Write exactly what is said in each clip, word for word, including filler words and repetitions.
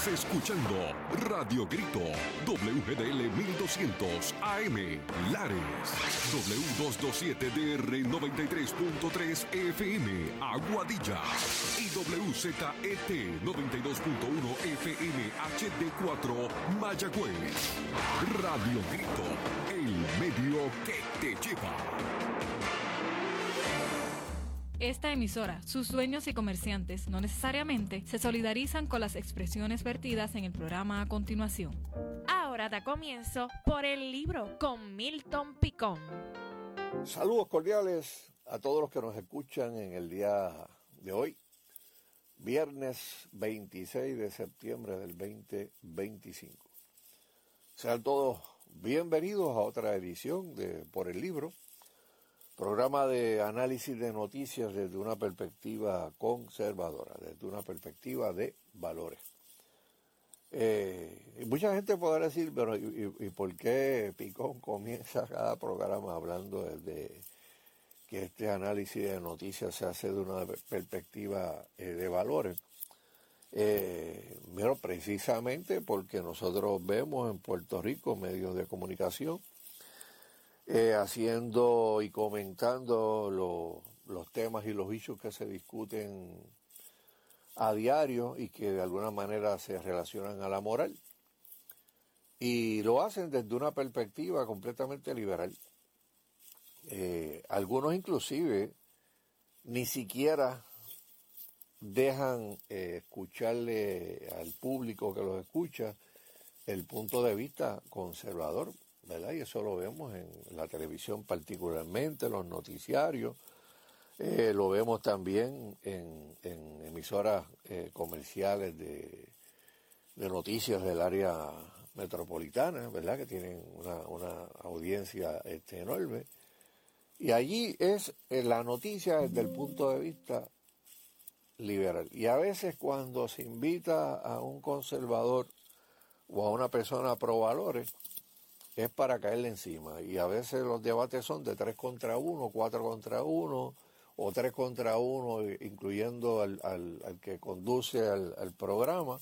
Estás escuchando Radio Grito, W G D L mil doscientos A M, Lares, W doscientos veintisiete D R noventa y tres punto tres F M, Aguadilla, y W Z E T noventa y dos punto uno F M H D cuatro, Mayagüez. Radio Grito, el medio que te lleva. Esta emisora, sus dueños y comerciantes no necesariamente se solidarizan con las expresiones vertidas en el programa a continuación. Ahora da comienzo Por el Libro con Milton Picón. Saludos cordiales a todos los que nos escuchan en el día de hoy, viernes veintiséis de septiembre del veinte veinticinco. Sean todos bienvenidos a otra edición de Por el Libro, programa de análisis de noticias desde una perspectiva conservadora, desde una perspectiva de valores. Eh, mucha gente podrá decir, pero ¿y, y, y por qué Picón comienza cada programa hablando de que este análisis de noticias se hace de una perspectiva eh, de valores? Eh, pero precisamente porque nosotros vemos en Puerto Rico medios de comunicación Eh, haciendo y comentando lo, los temas y los issues que se discuten a diario y que de alguna manera se relacionan a la moral, y lo hacen desde una perspectiva completamente liberal. Eh, algunos inclusive ni siquiera dejan eh, escucharle al público que los escucha el punto de vista conservador, ¿verdad? Y eso lo vemos en la televisión particularmente, los noticiarios, eh, lo vemos también en, en emisoras eh, comerciales de, de noticias del área metropolitana, ¿verdad? Que tienen una, una audiencia este, enorme. Y allí es eh, la noticia desde el punto de vista liberal. Y a veces cuando se invita a un conservador o a una persona pro valores, es para caerle encima, y a veces los debates son de tres contra uno, cuatro contra uno, o tres contra uno, incluyendo al, al, al que conduce al, al programa,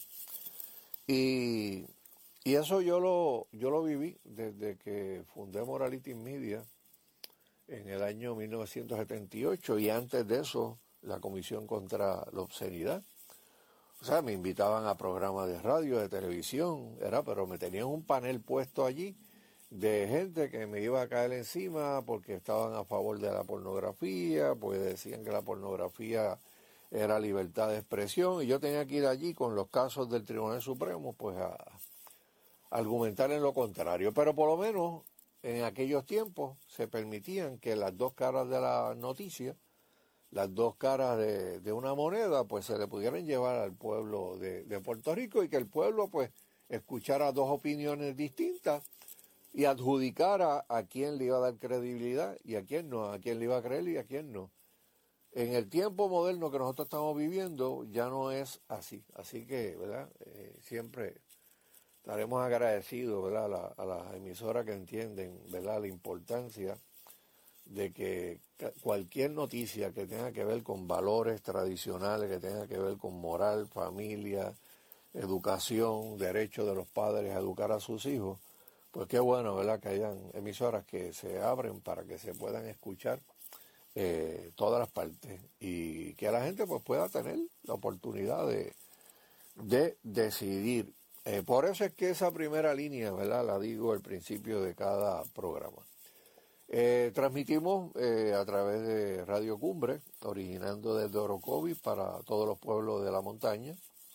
y, y eso yo lo, yo lo viví desde que fundé Morality Media en el año mil novecientos setenta y ocho, y antes de eso la Comisión contra la Obscenidad. O sea, me invitaban a programas de radio, de televisión, era, pero me tenían un panel puesto allí de gente que me iba a caer encima porque estaban a favor de la pornografía, pues decían que la pornografía era libertad de expresión, y yo tenía que ir allí con los casos del Tribunal Supremo pues a, a argumentar en lo contrario. Pero por lo menos en aquellos tiempos se permitían que las dos caras de la noticia, las dos caras de, de una moneda, pues se le pudieran llevar al pueblo de, de Puerto Rico, y que el pueblo pues escuchara dos opiniones distintas y adjudicara a quién le iba a dar credibilidad y a quién no, a quién le iba a creer y a quién no. En el tiempo moderno que nosotros estamos viviendo ya no es así, así que, ¿verdad? Eh, siempre estaremos agradecidos, ¿verdad?, a, la, a las emisoras que entienden, ¿verdad?, la importancia de que cualquier noticia que tenga que ver con valores tradicionales, que tenga que ver con moral, familia, educación, derecho de los padres a educar a sus hijos, pues qué bueno, ¿verdad?, que hayan emisoras que se abren para que se puedan escuchar eh, todas las partes, y que la gente pues pueda tener la oportunidad de, de decidir. Eh, por eso es que esa primera línea, ¿verdad?, la digo al principio de cada programa. Eh, transmitimos eh, a través de Radio Cumbre, originando desde Orocovis para todos los pueblos de la montaña,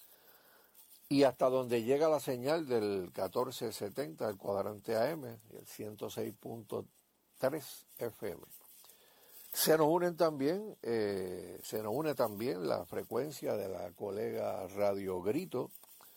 y hasta donde llega la señal del catorce setenta del cuadrante A M y el ciento seis punto tres F M. Se nos unen también, eh, se nos une también la frecuencia de la colega Radio Grito,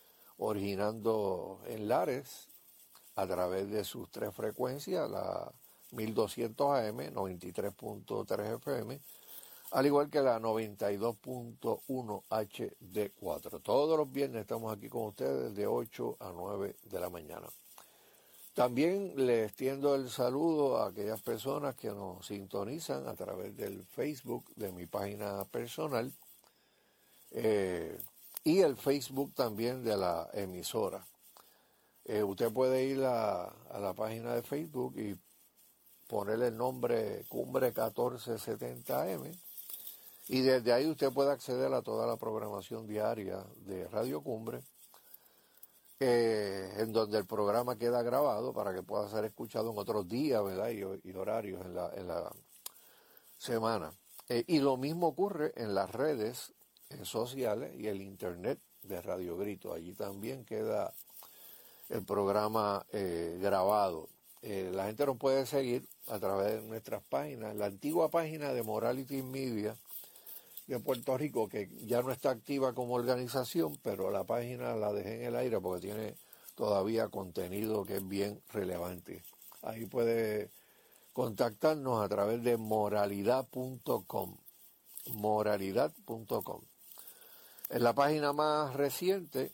originando en Lares a través de sus tres frecuencias, la mil doscientos A M, noventa y tres punto tres F M, al igual que la noventa y dos punto uno H D cuatro. Todos los viernes estamos aquí con ustedes de ocho a nueve de la mañana. También les extiendo el saludo a aquellas personas que nos sintonizan a través del Facebook de mi página personal, eh, y el Facebook también de la emisora. Eh, usted puede ir a, a la página de Facebook y ponerle el nombre Cumbre catorce setenta A M, y desde ahí usted puede acceder a toda la programación diaria de Radio Cumbre, eh, en donde el programa queda grabado para que pueda ser escuchado en otros días, ¿verdad? Y, y horarios en la, en la semana. Eh, y lo mismo ocurre en las redes eh, sociales y el internet de Radio Grito. Allí también queda el programa eh, grabado. Eh, la gente nos puede seguir a través de nuestras páginas. La antigua página de Morality Media de Puerto Rico, que ya no está activa como organización, pero la página la dejé en el aire porque tiene todavía contenido que es bien relevante. Ahí puede contactarnos a través de moralidad punto com. moralidad punto com. En la página más reciente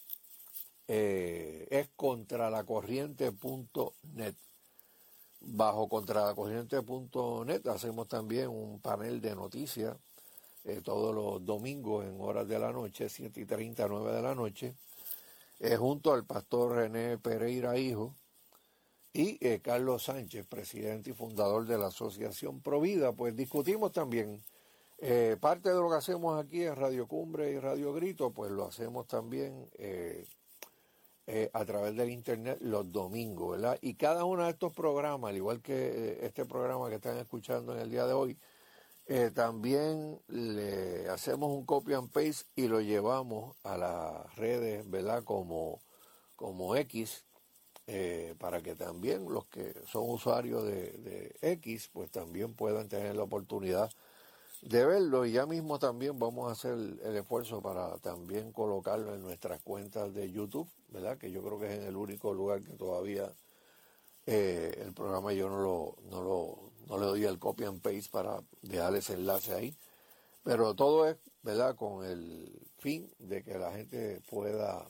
eh, es contralacorriente punto net. Bajo contralacorriente punto net hacemos también un panel de noticias eh, todos los domingos en horas de la noche, siete y treinta, nueve de la noche, eh, junto al pastor René Pereira Hijo y eh, Carlos Sánchez, presidente y fundador de la Asociación Provida. Pues discutimos también eh, parte de lo que hacemos aquí en Radio Cumbre y Radio Grito, pues lo hacemos también eh, eh, a través del internet los domingos, ¿verdad? Y cada uno de estos programas, al igual que eh, este programa que están escuchando en el día de hoy, eh, también le hacemos un copy and paste y lo llevamos a las redes, ¿verdad? Como, como X, eh, para que también los que son usuarios de, de X, pues también puedan tener la oportunidad de verlo. Y ya mismo también vamos a hacer el, el esfuerzo para también colocarlo en nuestras cuentas de YouTube, ¿verdad? Que yo creo que es en el único lugar que todavía eh, el programa yo no lo, no lo no le doy el copy and paste para dejar ese enlace ahí. Pero todo es, ¿verdad?, con el fin de que la gente pueda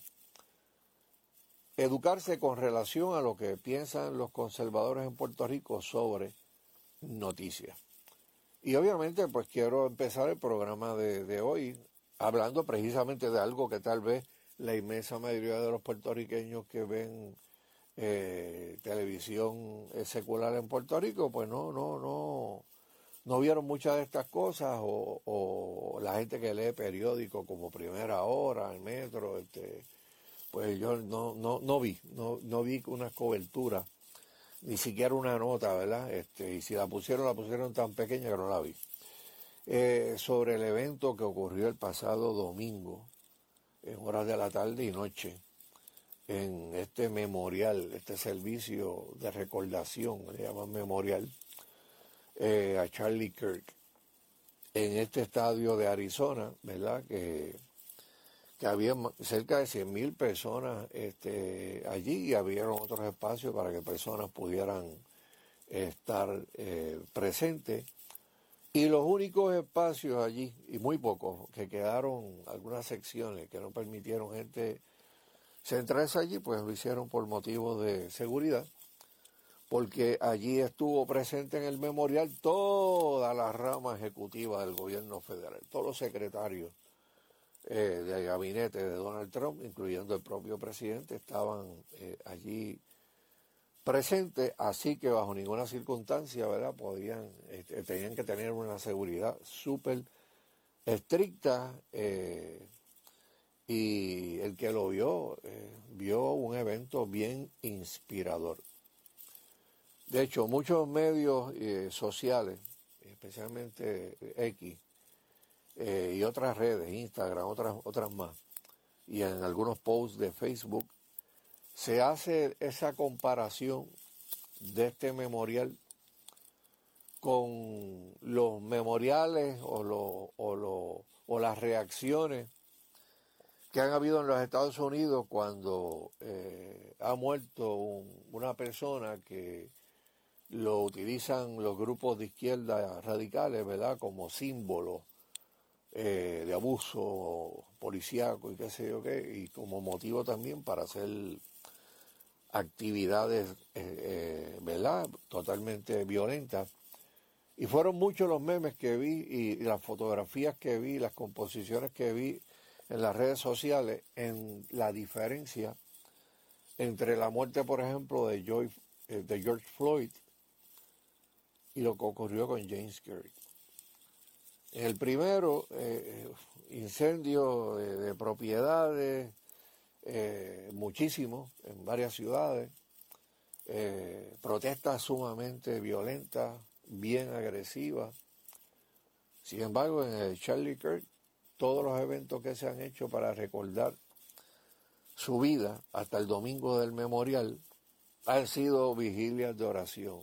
educarse con relación a lo que piensan los conservadores en Puerto Rico sobre noticias. Y obviamente pues quiero empezar el programa de, de hoy hablando precisamente de algo que tal vez la inmensa mayoría de los puertorriqueños que ven eh, televisión secular en Puerto Rico pues no, no, no, no vieron muchas de estas cosas, o, o la gente que lee periódicos como Primera Hora, el Metro, este, pues yo no, no, no vi, no, no vi una cobertura, ni siquiera una nota, ¿verdad? Este, y si la pusieron, la pusieron tan pequeña que no la vi. Eh, sobre el evento que ocurrió el pasado domingo, en horas de la tarde y noche, en este memorial, este servicio de recordación, le llaman memorial, eh, a Charlie Kirk, en este estadio de Arizona, ¿verdad? Que, que había cerca de cien mil personas este, allí, y había otros espacios para que personas pudieran estar eh, presentes. Y los únicos espacios allí, y muy pocos, que quedaron algunas secciones que no permitieron gente centrarse allí, pues lo hicieron por motivos de seguridad, porque allí estuvo presente en el memorial toda la rama ejecutiva del gobierno federal, todos los secretarios eh, del gabinete de Donald Trump, incluyendo el propio presidente, estaban eh, allí presentes, así que bajo ninguna circunstancia, ¿verdad?, podían, este, tenían que tener una seguridad súper estricta, eh, y el que lo vio, eh, vio un evento bien inspirador. De hecho, muchos medios eh, sociales, especialmente X, eh, y otras redes, Instagram, otras, otras más, y en algunos posts de Facebook, se hace esa comparación de este memorial con los memoriales o, lo, o, lo, o las reacciones que han habido en los Estados Unidos cuando eh, ha muerto un, una persona que lo utilizan los grupos de izquierda radicales, ¿verdad?, como símbolo eh, de abuso policíaco y qué sé yo qué, y como motivo también para hacer actividades, eh, eh, ¿verdad?, totalmente violentas. Y fueron muchos los memes que vi y, y las fotografías que vi, las composiciones que vi en las redes sociales en la diferencia entre la muerte, por ejemplo, de, Joy, de George Floyd y lo que ocurrió con James Kirk. En el primero, eh, incendios de, de propiedades, eh, muchísimos en varias ciudades, eh, protestas sumamente violentas, bien agresivas. Sin embargo, en el Charlie Kirk, todos los eventos que se han hecho para recordar su vida hasta el domingo del memorial han sido vigilias de oración,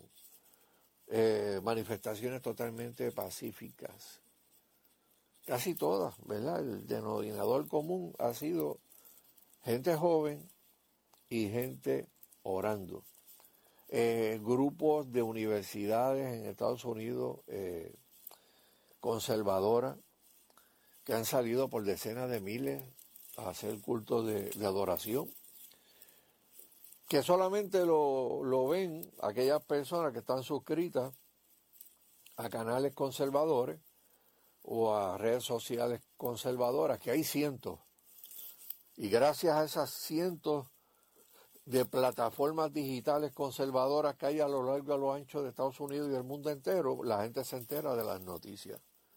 eh, manifestaciones totalmente pacíficas. Casi todas, ¿verdad? El denominador común ha sido gente joven y gente orando. Eh, grupos de universidades en Estados Unidos eh, conservadoras que han salido por decenas de miles a hacer cultos de, de adoración, que solamente lo, lo ven aquellas personas que están suscritas a canales conservadores o a redes sociales conservadoras, que hay cientos. Y gracias a esas cientos de plataformas digitales conservadoras que hay a lo largo y a lo ancho de Estados Unidos y del mundo entero, la gente se entera de las noticias.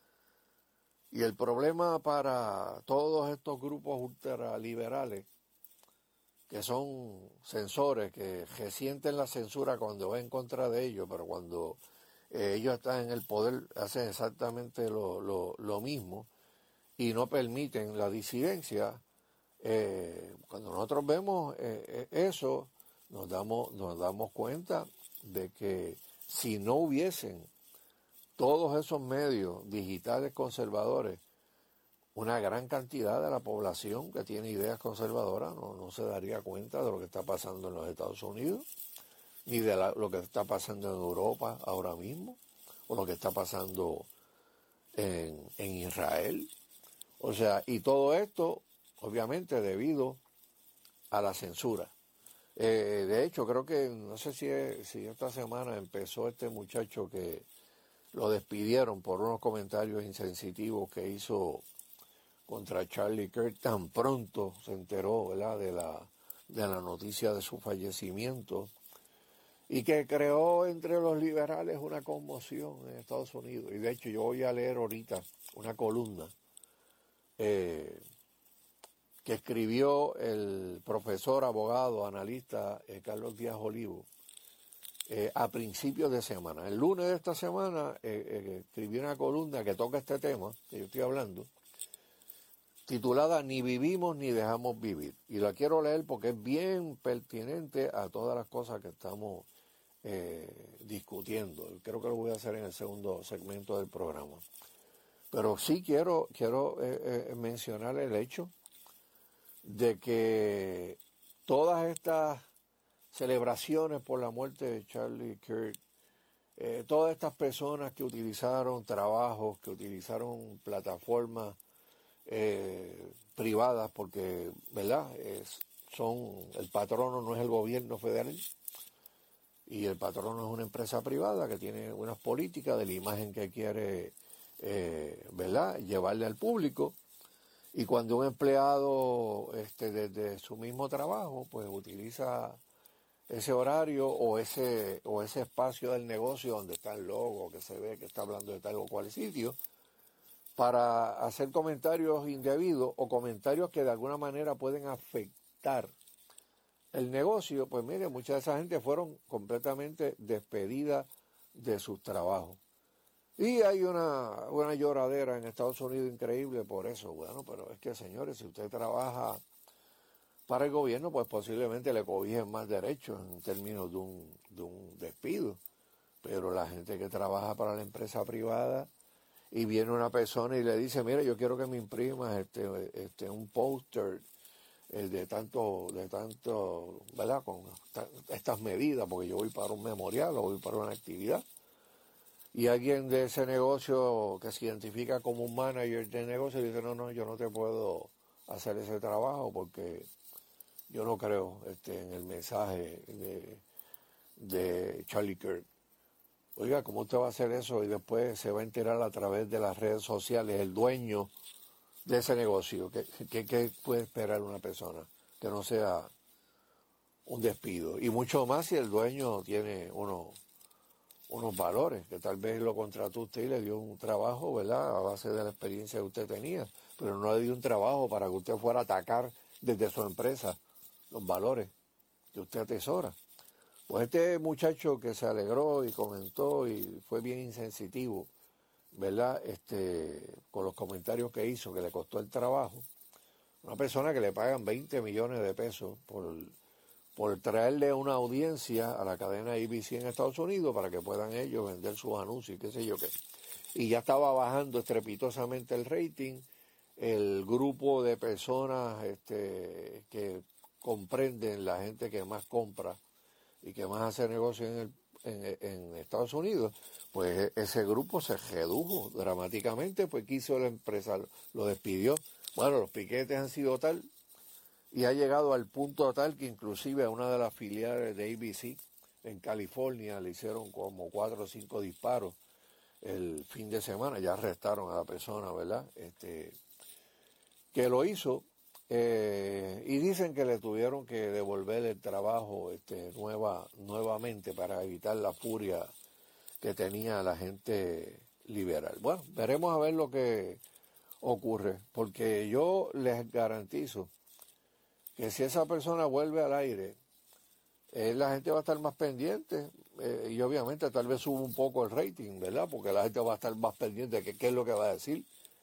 Y el problema para todos estos grupos ultraliberales, que son censores, que resienten la censura cuando va en contra de ellos, pero cuando eh, ellos están en el poder hacen exactamente lo, lo, lo mismo y no permiten la disidencia. Eh, cuando nosotros vemos eh, eso, nos damos, nos damos cuenta de que si no hubiesen todos esos medios digitales conservadores, una gran cantidad de la población que tiene ideas conservadoras no, no se daría cuenta de lo que está pasando en los Estados Unidos, ni de la, lo que está pasando en Europa ahora mismo, o lo que está pasando en, en Israel. O sea, y todo esto, obviamente, debido a la censura. Eh, de hecho, creo que, no sé si, es, si esta semana empezó este muchacho que lo despidieron por unos comentarios insensitivos que hizo contra Charlie Kirk tan pronto se enteró, ¿verdad?, de la, de la noticia de su fallecimiento, y que creó entre los liberales una conmoción en Estados Unidos. Y de hecho yo voy a leer ahorita una columna eh, que escribió el profesor, abogado, analista eh, Carlos Díaz Olivo, Eh, a principios de semana. El lunes de esta semana eh, eh, escribí una columna que toca este tema que yo estoy hablando, titulada Ni vivimos ni dejamos vivir. Y la quiero leer porque es bien pertinente a todas las cosas que estamos eh, discutiendo. Creo que lo voy a hacer en el segundo segmento del programa. Pero sí quiero, quiero eh, eh, mencionar el hecho de que todas estas celebraciones por la muerte de Charlie Kirk, eh, todas estas personas que utilizaron trabajos, que utilizaron plataformas eh, privadas, porque, ¿verdad?, es, son, el patrono no es el gobierno federal, y el patrono es una empresa privada que tiene unas políticas de la imagen que quiere, eh, ¿verdad?, llevarle al público. Y cuando un empleado, este, desde su mismo trabajo, pues utiliza ese horario o ese o ese espacio del negocio donde está el logo, que se ve que está hablando de tal o cual sitio, para hacer comentarios indebidos o comentarios que de alguna manera pueden afectar el negocio, pues mire, mucha de esa gente fueron completamente despedidas de sus trabajos. Y hay una, una lloradera en Estados Unidos increíble por eso. Bueno, pero es que, señores, si usted trabaja para el gobierno, pues posiblemente le cobijen más derechos en términos de un, de un despido. Pero la gente que trabaja para la empresa privada y viene una persona y le dice, mire, yo quiero que me imprimas este, este, un póster eh, de tanto, de tanto, ¿verdad?, con esta, estas medidas, porque yo voy para un memorial o voy para una actividad. Y alguien de ese negocio que se identifica como un manager de negocio dice, no, no, yo no te puedo hacer ese trabajo porque yo no creo este, en el mensaje de, de Charlie Kirk. Oiga, ¿cómo usted va a hacer eso? Y después se va a enterar a través de las redes sociales el dueño de ese negocio? ¿Qué, qué, qué puede esperar una persona que no sea un despido? Y mucho más si el dueño tiene uno, unos valores, que tal vez lo contrató usted y le dio un trabajo, ¿verdad?, a base de la experiencia que usted tenía, pero no le dio un trabajo para que usted fuera a atacar desde su empresa los valores que usted atesora. Pues este muchacho que se alegró y comentó y fue bien insensitivo, ¿verdad?, este, con los comentarios que hizo, que le costó el trabajo, una persona que le pagan veinte millones de pesos por, por traerle una audiencia a la cadena A B C en Estados Unidos para que puedan ellos vender sus anuncios y qué sé yo qué. Y ya estaba bajando estrepitosamente el rating. El grupo de personas este, que comprenden la gente que más compra y que más hace negocio en, el, en, en Estados Unidos, pues ese grupo se redujo dramáticamente, pues quiso la empresa, lo despidió. Bueno, los piquetes han sido tal y ha llegado al punto tal que inclusive a una de las filiales de A B C en California le hicieron como cuatro o cinco disparos el fin de semana, ya arrestaron a la persona, ¿verdad?, este, que lo hizo. Eh, y dicen que le tuvieron que devolver el trabajo este, nueva, nuevamente para evitar la furia que tenía la gente liberal. Bueno, veremos a ver lo que ocurre, porque yo les garantizo que si esa persona vuelve al aire, eh, la gente va a estar más pendiente eh, y obviamente tal vez sube un poco el rating, ¿verdad?, porque la gente va a estar más pendiente de que, qué es lo que va a decir.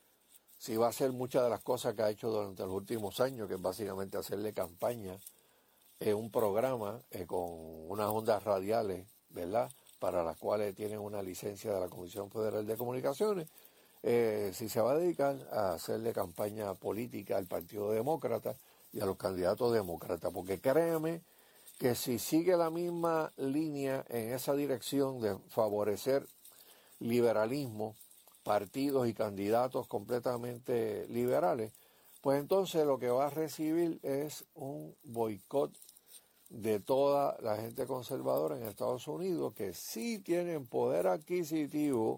Si va a hacer muchas de las cosas que ha hecho durante los últimos años, que es básicamente hacerle campaña en un programa eh, con unas ondas radiales, ¿verdad?, para las cuales tienen una licencia de la Comisión Federal de Comunicaciones, eh, si se va a dedicar a hacerle campaña política al Partido Demócrata y a los candidatos demócratas, porque créame que si sigue la misma línea en esa dirección de favorecer liberalismo, partidos y candidatos completamente liberales, pues entonces lo que va a recibir es un boicot de toda la gente conservadora en Estados Unidos, que sí tienen poder adquisitivo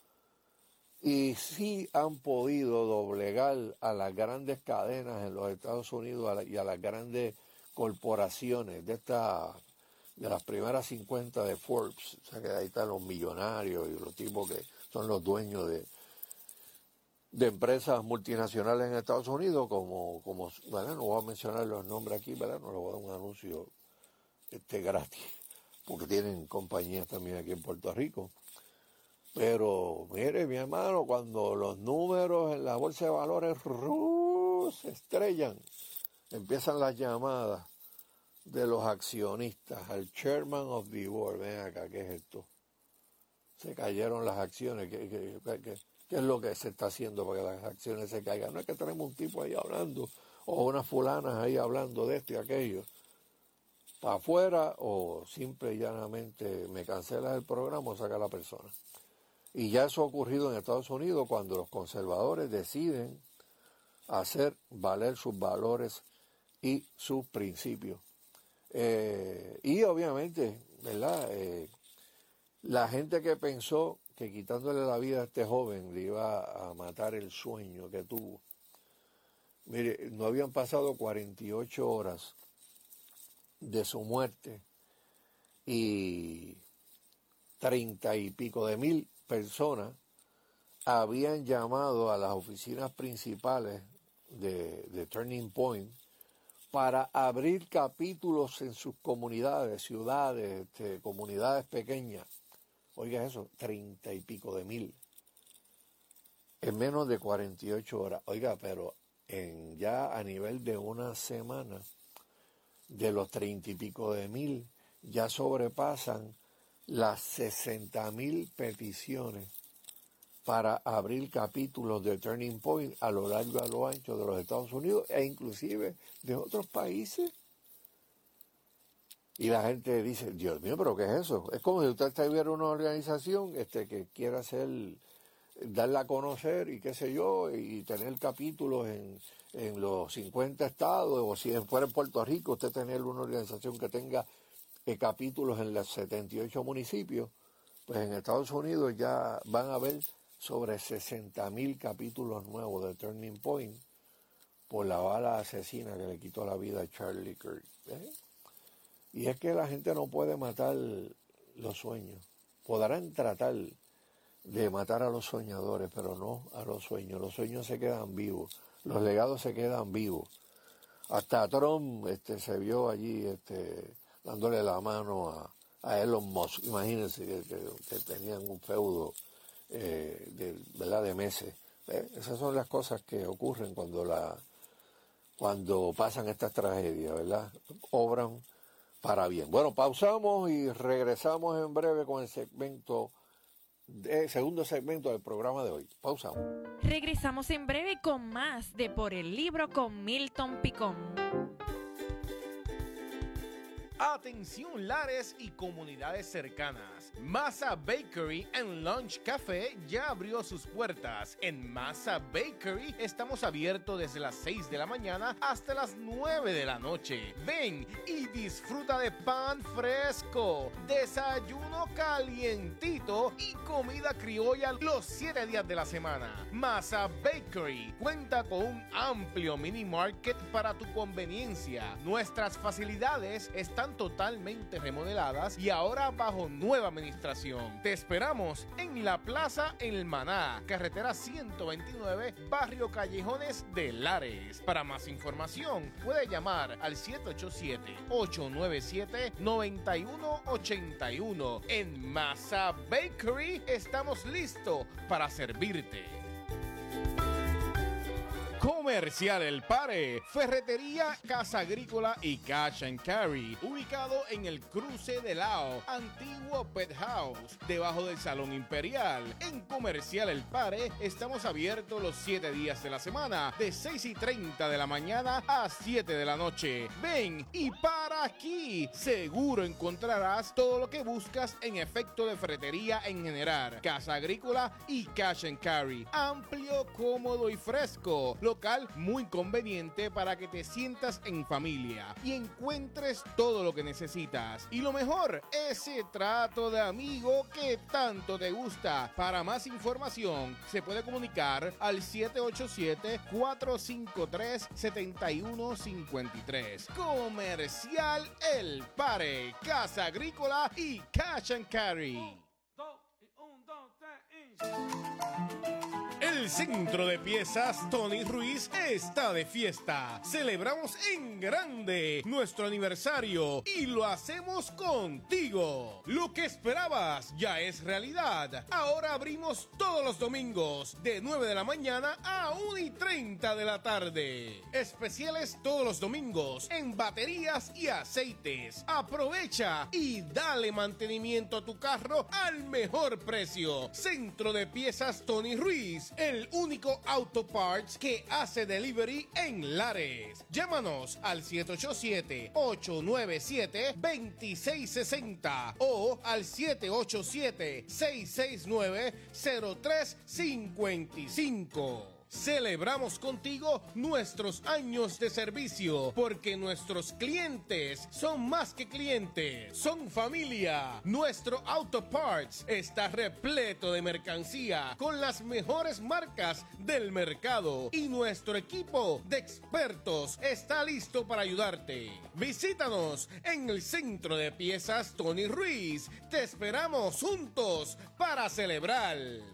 y sí han podido doblegar a las grandes cadenas en los Estados Unidos y a las grandes corporaciones de esta, de las primeras cincuenta de Forbes, o sea que ahí están los millonarios y los tipos que son los dueños de, de empresas multinacionales en Estados Unidos, como, como ¿verdad?, no voy a mencionar los nombres aquí, ¿verdad?, no les voy a dar un anuncio este, gratis, porque tienen compañías también aquí en Puerto Rico. Pero, mire, mi hermano, cuando los números en la bolsa de valores ¡ruu! Se estrellan, empiezan las llamadas de los accionistas al chairman of the board. Ven acá, ¿qué es esto? Se cayeron las acciones. ¿Qué, qué, qué, qué es lo que se está haciendo para que las acciones se caigan? No es que tenemos un tipo ahí hablando, o unas fulanas ahí hablando de esto y aquello, para afuera, o simple y llanamente me cancelas el programa o saca a la persona. Y ya eso ha ocurrido en Estados Unidos cuando los conservadores deciden hacer valer sus valores y sus principios. Eh, y obviamente, ¿verdad?, eh, la gente que pensó que quitándole la vida a este joven le iba a matar el sueño que tuvo. Mire, no habían pasado cuarenta y ocho horas de su muerte y treinta y pico de mil personas habían llamado a las oficinas principales de, de Turning Point para abrir capítulos en sus comunidades, ciudades, este, comunidades pequeñas. Oiga eso, treinta y pico de mil. En menos de cuarenta y ocho horas. Oiga, pero en ya a nivel de una semana, de los treinta y pico de mil, ya sobrepasan las sesenta mil peticiones para abrir capítulos de Turning Point a lo largo y a lo ancho de los Estados Unidos e inclusive de otros países. Y la gente dice, Dios mío, ¿pero qué es eso? Es como si usted tuviera una organización este, que quiera hacer, darla a conocer y qué sé yo, y tener capítulos en, en los cincuenta estados, o si fuera en Puerto Rico, usted tener una organización que tenga eh, capítulos en los setenta y ocho municipios. Pues en Estados Unidos ya van a haber sobre sesenta mil capítulos nuevos de Turning Point por la bala asesina que le quitó la vida a Charlie Kirk. ¿eh? Y es que la gente no puede matar los sueños. Podrán tratar de matar a los soñadores, pero no a los sueños. Los sueños se quedan vivos, los legados se quedan vivos. Hasta Trump este, se vio allí este, dándole la mano a, a Elon Musk. Imagínense que, que, que tenían un feudo eh, de, ¿verdad? de meses. ¿eh? Esas son las cosas que ocurren cuando la cuando pasan estas tragedias, ¿verdad? Obran para bien. Bueno, pausamos y regresamos en breve con el segmento, el segundo segmento del programa de hoy. Pausamos. Regresamos en breve con más de Por el Libro con Milton Picón. Atención Lares y comunidades cercanas. Masa Bakery and Lunch Café ya abrió sus puertas. En Masa Bakery estamos abiertos desde las seis de la mañana hasta las nueve de la noche. Ven y disfruta de pan fresco, desayuno calientito y comida criolla los siete días de la semana. Masa Bakery cuenta con un amplio mini market para tu conveniencia. Nuestras facilidades están totalmente remodeladas y ahora bajo nueva administración. Te esperamos en la Plaza El Maná, carretera ciento veintinueve, barrio Callejones de Lares. Para más información, puede llamar al siete ocho siete, ocho nueve siete, nueve uno ocho uno. En Masa Bakery estamos listos para servirte. Comercial El Pare, Ferretería, Casa Agrícola y Cash and Carry, ubicado en el cruce de Lao, antiguo Pet House, debajo del Salón Imperial. En Comercial El Pare estamos abiertos los siete días de la semana, de seis y treinta de la mañana a siete de la noche. Ven y para aquí, seguro encontrarás todo lo que buscas en efecto de ferretería en general, Casa Agrícola y Cash and Carry. Amplio, cómodo y fresco. Local muy conveniente para que te sientas en familia y encuentres todo lo que necesitas. Y lo mejor, ese trato de amigo que tanto te gusta. Para más información, se puede comunicar al siete ocho siete, cuatro cinco tres, siete uno cinco tres. Comercial El Pare, Casa Agrícola y Cash and Carry. El Centro de Piezas Tony Ruiz está de fiesta. Celebramos en grande nuestro aniversario y lo hacemos contigo. Lo que esperabas ya es realidad. Ahora abrimos todos los domingos de nueve de la mañana a una y treinta de la tarde. Especiales todos los domingos en baterías y aceites. Aprovecha y dale mantenimiento a tu carro al mejor precio. Centro de Piezas Tony Ruiz, el único auto parts que hace delivery en Lares. Llámanos al siete ocho siete, ocho nueve siete, dos seis seis cero o al siete ocho siete, seis seis nueve, cero tres cinco cinco. Celebramos contigo nuestros años de servicio, porque nuestros clientes son más que clientes, son familia. Nuestro Auto Parts está repleto de mercancía con las mejores marcas del mercado y nuestro equipo de expertos está listo para ayudarte. Visítanos en el Centro de Piezas Tony Ruiz. Te esperamos juntos para celebrar.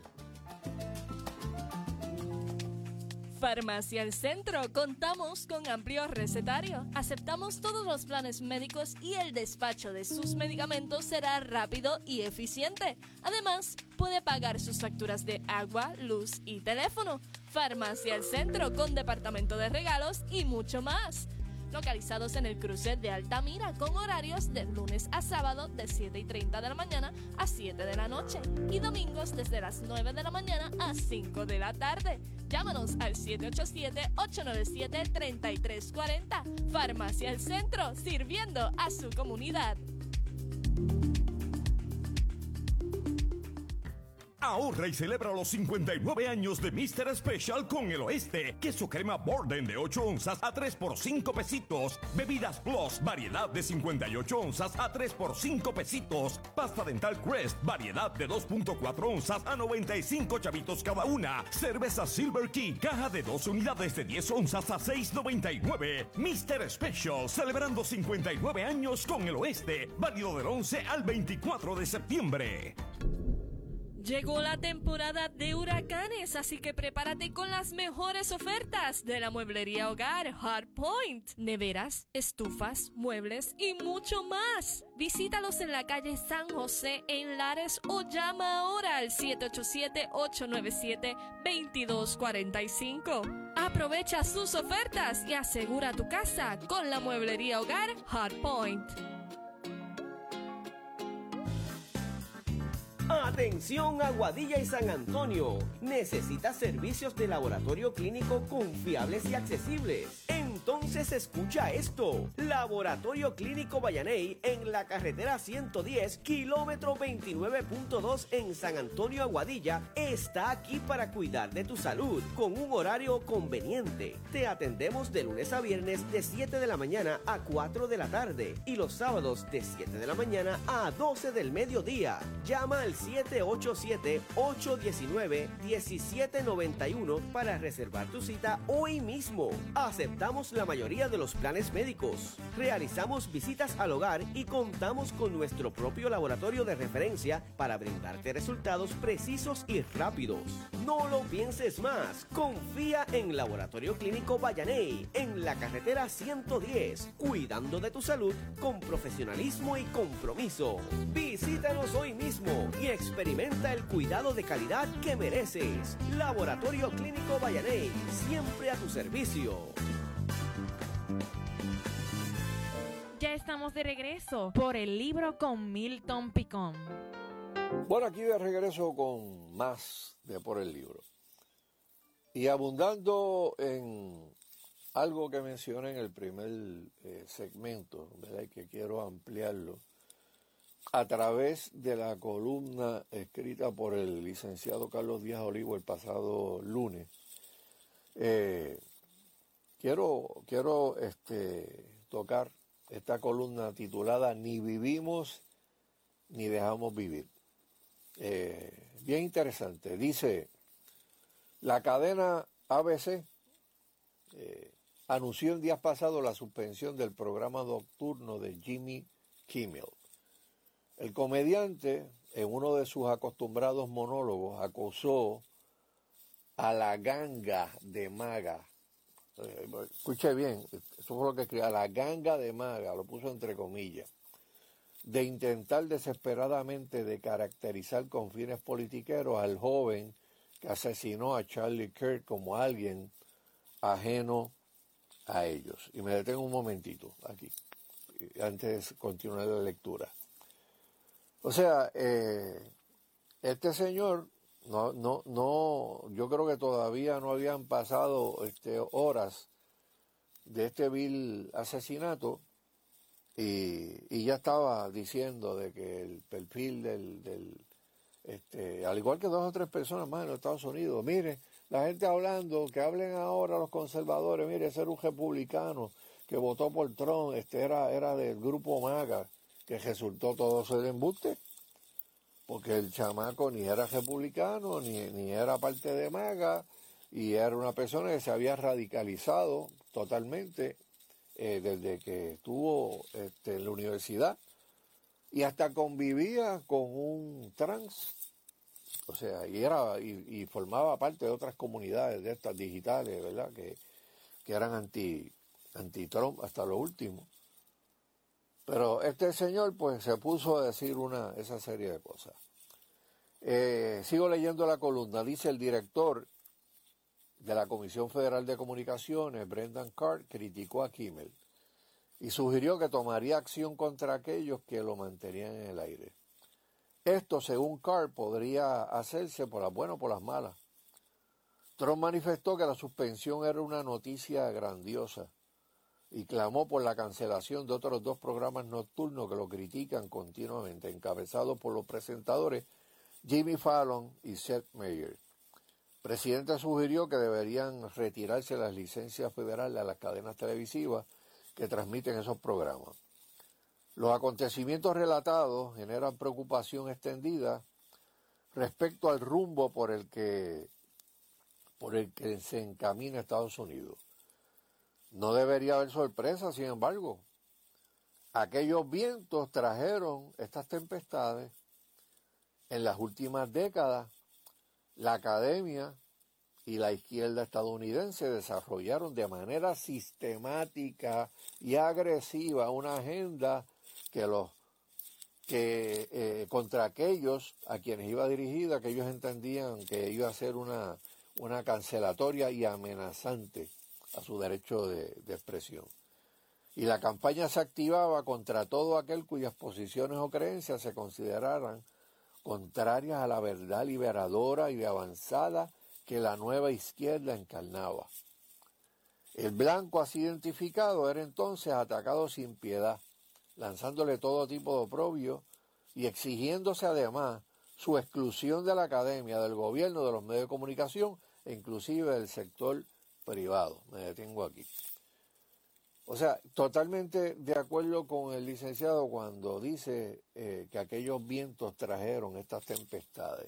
Farmacia El Centro. Contamos con amplio recetario. Aceptamos todos los planes médicos y el despacho de sus medicamentos será rápido y eficiente. Además, puede pagar sus facturas de agua, luz y teléfono. Farmacia El Centro con departamento de regalos y mucho más. Localizados en el cruce de Altamira con horarios de lunes a sábado de siete y treinta de la mañana a siete de la noche y domingos desde las nueve de la mañana a cinco de la tarde. Llámanos al siete ocho siete, ocho nueve siete, tres tres cuatro cero. Farmacia El Centro, sirviendo a su comunidad. Ahorra y celebra los cincuenta y nueve años de míster Special con El Oeste. Queso crema Borden de ocho onzas a tres por cinco pesitos. Bebidas Plus, variedad de cincuenta y ocho onzas a tres por cinco pesitos. Pasta dental Crest, variedad de dos punto cuatro onzas a noventa y cinco chavitos cada una. Cerveza Silver Key, caja de dos unidades de diez onzas a seis noventa y nueve. míster Special, celebrando cincuenta y nueve años con El Oeste. Válido del once al veinticuatro de septiembre. Llegó la temporada de huracanes, así que prepárate con las mejores ofertas de la mueblería hogar Hardpoint. Neveras, estufas, muebles y mucho más. Visítalos en la calle San José en Lares o llama ahora al siete ocho siete, ocho nueve siete, dos dos cuatro cinco. Aprovecha sus ofertas y asegura tu casa con la mueblería hogar Hardpoint. Atención Aguadilla y San Antonio. ¿Necesitas servicios de laboratorio clínico confiables y accesibles? Entonces escucha esto. Laboratorio Clínico Vallaney en la carretera ciento diez, kilómetro veintinueve punto dos en San Antonio, Aguadilla, está aquí para cuidar de tu salud con un horario conveniente. Te atendemos de lunes a viernes de siete de la mañana a cuatro de la tarde y los sábados de siete de la mañana a doce del mediodía. Llama al siete ocho siete, ocho uno nueve, uno siete nueve uno para reservar tu cita hoy mismo. Aceptamos la mayoría de los planes médicos. Realizamos visitas al hogar y contamos con nuestro propio laboratorio de referencia para brindarte resultados precisos y rápidos. No lo pienses más. Confía en Laboratorio Clínico Vallaney en la carretera ciento diez, cuidando de tu salud con profesionalismo y compromiso. Visítanos hoy mismo y experimenta el cuidado de calidad que mereces. Laboratorio Clínico Vallaney, siempre a tu servicio. Ya estamos de regreso por el libro con Milton Picón. Bueno, aquí de regreso con más de Por el Libro. Y abundando en algo que mencioné en el primer eh, segmento, ¿verdad? Y que quiero ampliarlo, a través de la columna escrita por el licenciado Carlos Díaz Olivo el pasado lunes, eh, quiero, quiero este, tocar esta columna titulada Ni vivimos ni dejamos vivir. Eh, bien interesante. Dice, la cadena A B C eh, anunció en días pasados la suspensión del programa nocturno de Jimmy Kimmel. El comediante, en uno de sus acostumbrados monólogos, acusó a la ganga de MAGA. Eh, escuche bien, eso fue lo que escribió, a la ganga de MAGA, lo puso entre comillas, de intentar desesperadamente de caracterizar con fines politiqueros al joven que asesinó a Charlie Kirk como alguien ajeno a ellos. Y me detengo un momentito aquí, antes de continuar la lectura. O sea, eh, este señor, no, no, no, yo creo que todavía no habían pasado este, horas de este vil asesinato y, y ya estaba diciendo de que el perfil del, del este, al igual que dos o tres personas más en los Estados Unidos, mire, la gente hablando, que hablen ahora los conservadores, mire, ese era un republicano que votó por Trump, este era, era del grupo MAGA, que resultó todo ser embuste, porque el chamaco ni era republicano, ni, ni era parte de MAGA, y era una persona que se había radicalizado totalmente eh, desde que estuvo este, en la universidad, y hasta convivía con un trans, o sea, y era y, y formaba parte de otras comunidades de estas digitales, ¿verdad?, que, que eran anti, anti-Trump hasta lo último. Pero este señor pues se puso a decir una esa serie de cosas. Eh, sigo leyendo la columna. Dice el director de la Comisión Federal de Comunicaciones, Brendan Carr, criticó a Kimmel y sugirió que tomaría acción contra aquellos que lo mantenían en el aire. Esto, según Carr, podría hacerse por las buenas o por las malas. Trump manifestó que la suspensión era una noticia grandiosa y clamó por la cancelación de otros dos programas nocturnos que lo critican continuamente, encabezados por los presentadores Jimmy Fallon y Seth Meyers. El presidente sugirió que deberían retirarse las licencias federales a las cadenas televisivas que transmiten esos programas. Los acontecimientos relatados generan preocupación extendida respecto al rumbo por el que, por el que se encamina Estados Unidos. No debería haber sorpresa, sin embargo. Aquellos vientos trajeron estas tempestades. En las últimas décadas, la academia y la izquierda estadounidense desarrollaron de manera sistemática y agresiva una agenda que los que eh, contra aquellos a quienes iba dirigida, que ellos entendían que iba a ser una, una cancelatoria y amenazante a su derecho de, de expresión. Y la campaña se activaba contra todo aquel cuyas posiciones o creencias se consideraran contrarias a la verdad liberadora y de avanzada que la nueva izquierda encarnaba. El blanco así identificado era entonces atacado sin piedad, lanzándole todo tipo de oprobio y exigiéndose además su exclusión de la academia, del gobierno, de los medios de comunicación e inclusive del sector privado. Me detengo aquí. O sea, totalmente de acuerdo con el licenciado cuando dice eh, que aquellos vientos trajeron estas tempestades.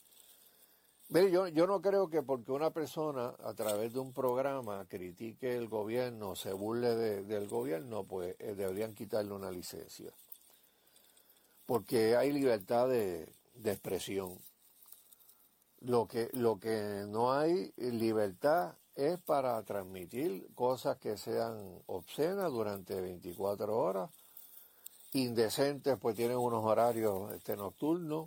Mire, yo, yo no creo que porque una persona a través de un programa critique el gobierno, se burle de, del gobierno, pues eh, deberían quitarle una licencia. Porque hay libertad de, de expresión. Lo que, lo que no hay libertad es para transmitir cosas que sean obscenas durante veinticuatro horas, indecentes, pues tienen unos horarios este, nocturnos,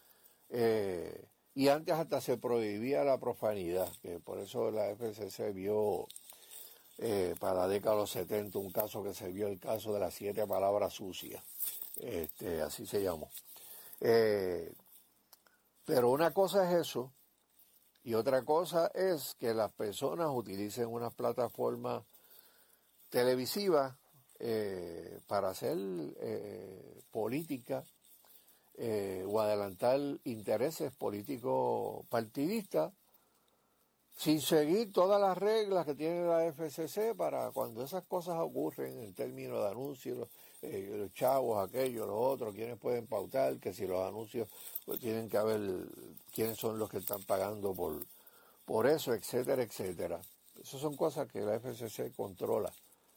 eh, y antes hasta se prohibía la profanidad, que por eso la F C C vio eh, para la década de los setenta un caso que se vio, el caso de las siete palabras sucias, este, así se llamó. Eh, pero una cosa es eso, y otra cosa es que las personas utilicen unas plataformas televisivas eh, para hacer eh, política eh, o adelantar intereses políticos partidistas sin seguir todas las reglas que tiene la F C C para cuando esas cosas ocurren en términos de anuncios, eh, los chavos, aquellos, los otros, quienes pueden pautar, que si los anuncios pues tienen que haber quiénes son los que están pagando por, por eso, etcétera, etcétera. Esas son cosas que la F C C controla.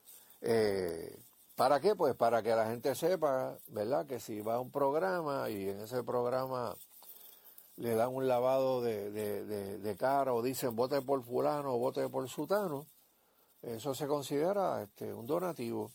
Eh, ¿Para qué? Pues para que la gente sepa, ¿verdad?, que si va a un programa y en ese programa le dan un lavado de, de, de, de cara o dicen vote por fulano o vote por sutano, eso se considera este, un donativo.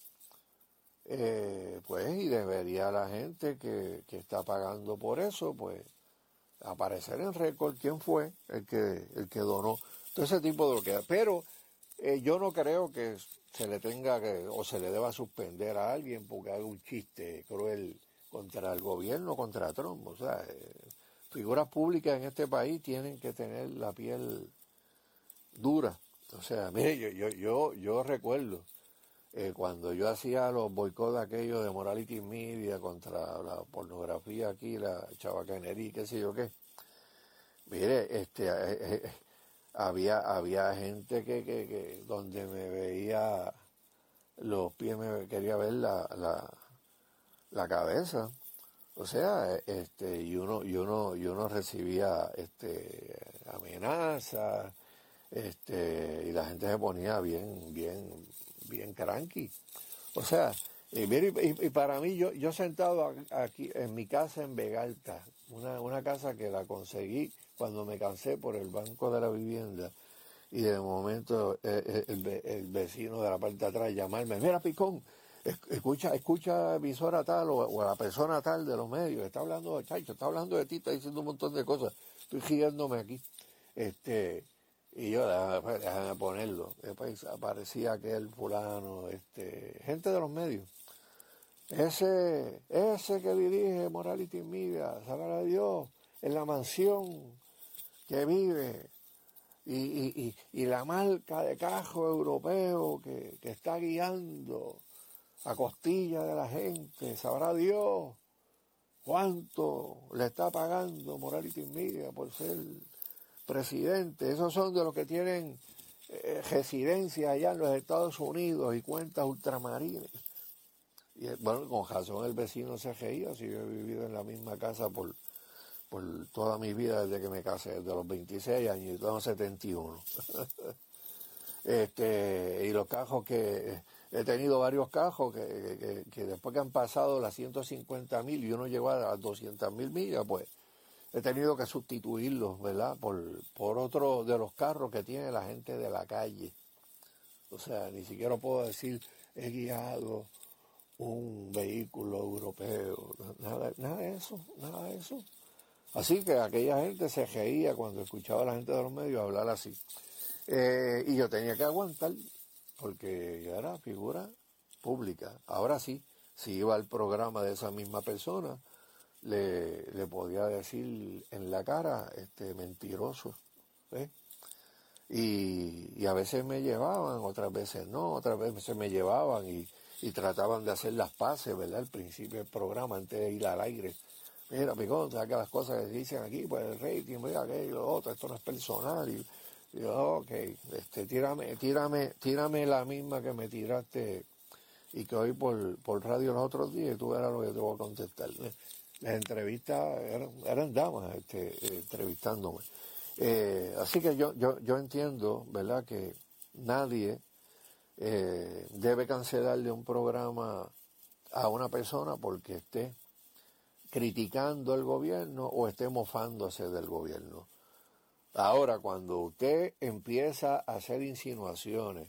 Eh, pues y debería la gente que, que está pagando por eso, pues aparecer en récord quién fue el que el que donó todo ese tipo de lo que pero eh, yo no creo que se le tenga que o se le deba suspender a alguien porque haga un chiste cruel contra el gobierno, contra Trump. O sea, eh, figuras públicas en este país tienen que tener la piel dura. O sea, mire, yo yo yo, yo recuerdo Eh, cuando yo hacía los boicots aquellos de Morality Media contra la pornografía aquí, la chabacanería, qué sé yo qué, mire, este eh, eh, había había gente que, que, que donde me veía los pies me quería ver la, la, la cabeza. O sea, este y uno y uno y uno recibía este amenazas, este y la gente se ponía bien bien bien cranky. O sea, y, y, y para mí, yo yo sentado aquí en mi casa en Vegalta, una, una casa que la conseguí cuando me cansé por el Banco de la Vivienda, y de momento eh, el, el vecino de la parte de atrás llamarme, mira Picón, escucha, escucha emisora tal o, o a la persona tal de los medios, está hablando de Chacho, está hablando de ti, está diciendo un montón de cosas, estoy riéndome aquí. Este... Y yo, déjame, déjame ponerlo. Después aparecía aquel fulano, este, gente de los medios. Ese, ese que dirige Morality Media, sabrá Dios, en la mansión que vive, y, y, y, y la marca de cajo europeo que, que está guiando a costilla de la gente, sabrá Dios. ¿Cuánto le está pagando Morality Media por ser presidente? Esos son de los que tienen eh, residencia allá en los Estados Unidos y cuentas ultramarinas. Y bueno, con razón el vecino se reía, si yo he vivido en la misma casa por, por toda mi vida desde que me casé, desde los veintiséis años y tengo setenta y uno. este, y los cajos que... He tenido varios cajos que, que, que después que han pasado las ciento cincuenta mil y uno llegó a las doscientas mil millas, pues he tenido que sustituirlos, ¿verdad? Por, por otro de los carros que tiene la gente de la calle. O sea, ni siquiera puedo decir, he guiado un vehículo europeo, nada, nada de eso, nada de eso. Así que aquella gente se reía cuando escuchaba a la gente de los medios hablar así. Eh, y yo tenía que aguantar, porque yo era figura pública. Ahora sí, si iba al programa de esa misma persona, le, le podía decir en la cara, este, mentiroso. ¿eh? Y, y a veces me llevaban, otras veces no, otras veces me llevaban y, y trataban de hacer las paces, ¿verdad? Al principio del programa, antes de ir al aire. Mira, Picón, ¿sabes que las cosas que se dicen aquí, pues el rating, mira, aquello, lo otro, esto no es personal. Y, y yo, ok, este, tírame, tírame, tírame la misma que me tiraste y que oí por, por radio los otros días y tú verás lo que te voy a contestar. Las entrevistas eran, eran damas este, eh, entrevistándome. Eh, así que yo, yo, yo entiendo, ¿verdad?, que nadie eh, debe cancelarle un programa a una persona porque esté criticando el gobierno o esté mofándose del gobierno. Ahora, cuando usted empieza a hacer insinuaciones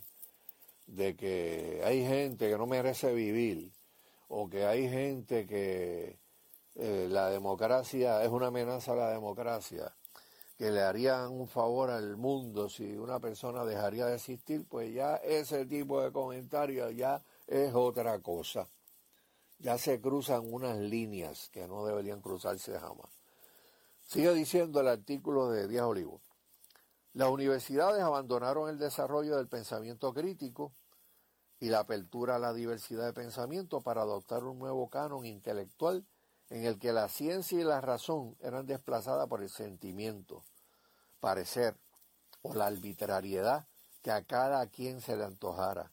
de que hay gente que no merece vivir o que hay gente que eh, la democracia es una amenaza a la democracia, que le harían un favor al mundo si una persona dejaría de existir, pues ya ese tipo de comentarios ya es otra cosa. Ya se cruzan unas líneas que no deberían cruzarse jamás. Sigue diciendo el artículo de Díaz Olivo. Las universidades abandonaron el desarrollo del pensamiento crítico y la apertura a la diversidad de pensamiento para adoptar un nuevo canon intelectual en el que la ciencia y la razón eran desplazadas por el sentimiento, parecer o la arbitrariedad que a cada quien se le antojara.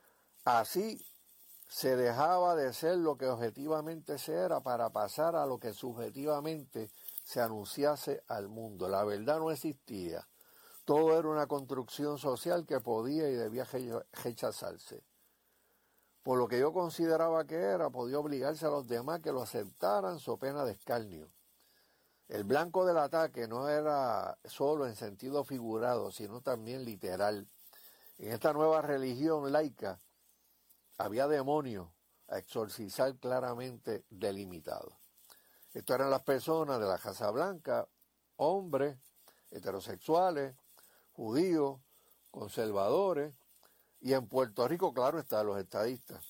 Así se dejaba de ser lo que objetivamente se era para pasar a lo que subjetivamente se anunciase al mundo. La verdad no existía. Todo era una construcción social que podía y debía rechazarse. Por lo que yo consideraba que era, podía obligarse a los demás que lo aceptaran so pena de escarnio. El blanco del ataque no era solo en sentido figurado, sino también literal. En esta nueva religión laica había demonios a exorcizar claramente delimitados. Estas eran las personas de la Casa Blanca, hombres, heterosexuales, judíos, conservadores, y en Puerto Rico, claro está, los estadistas.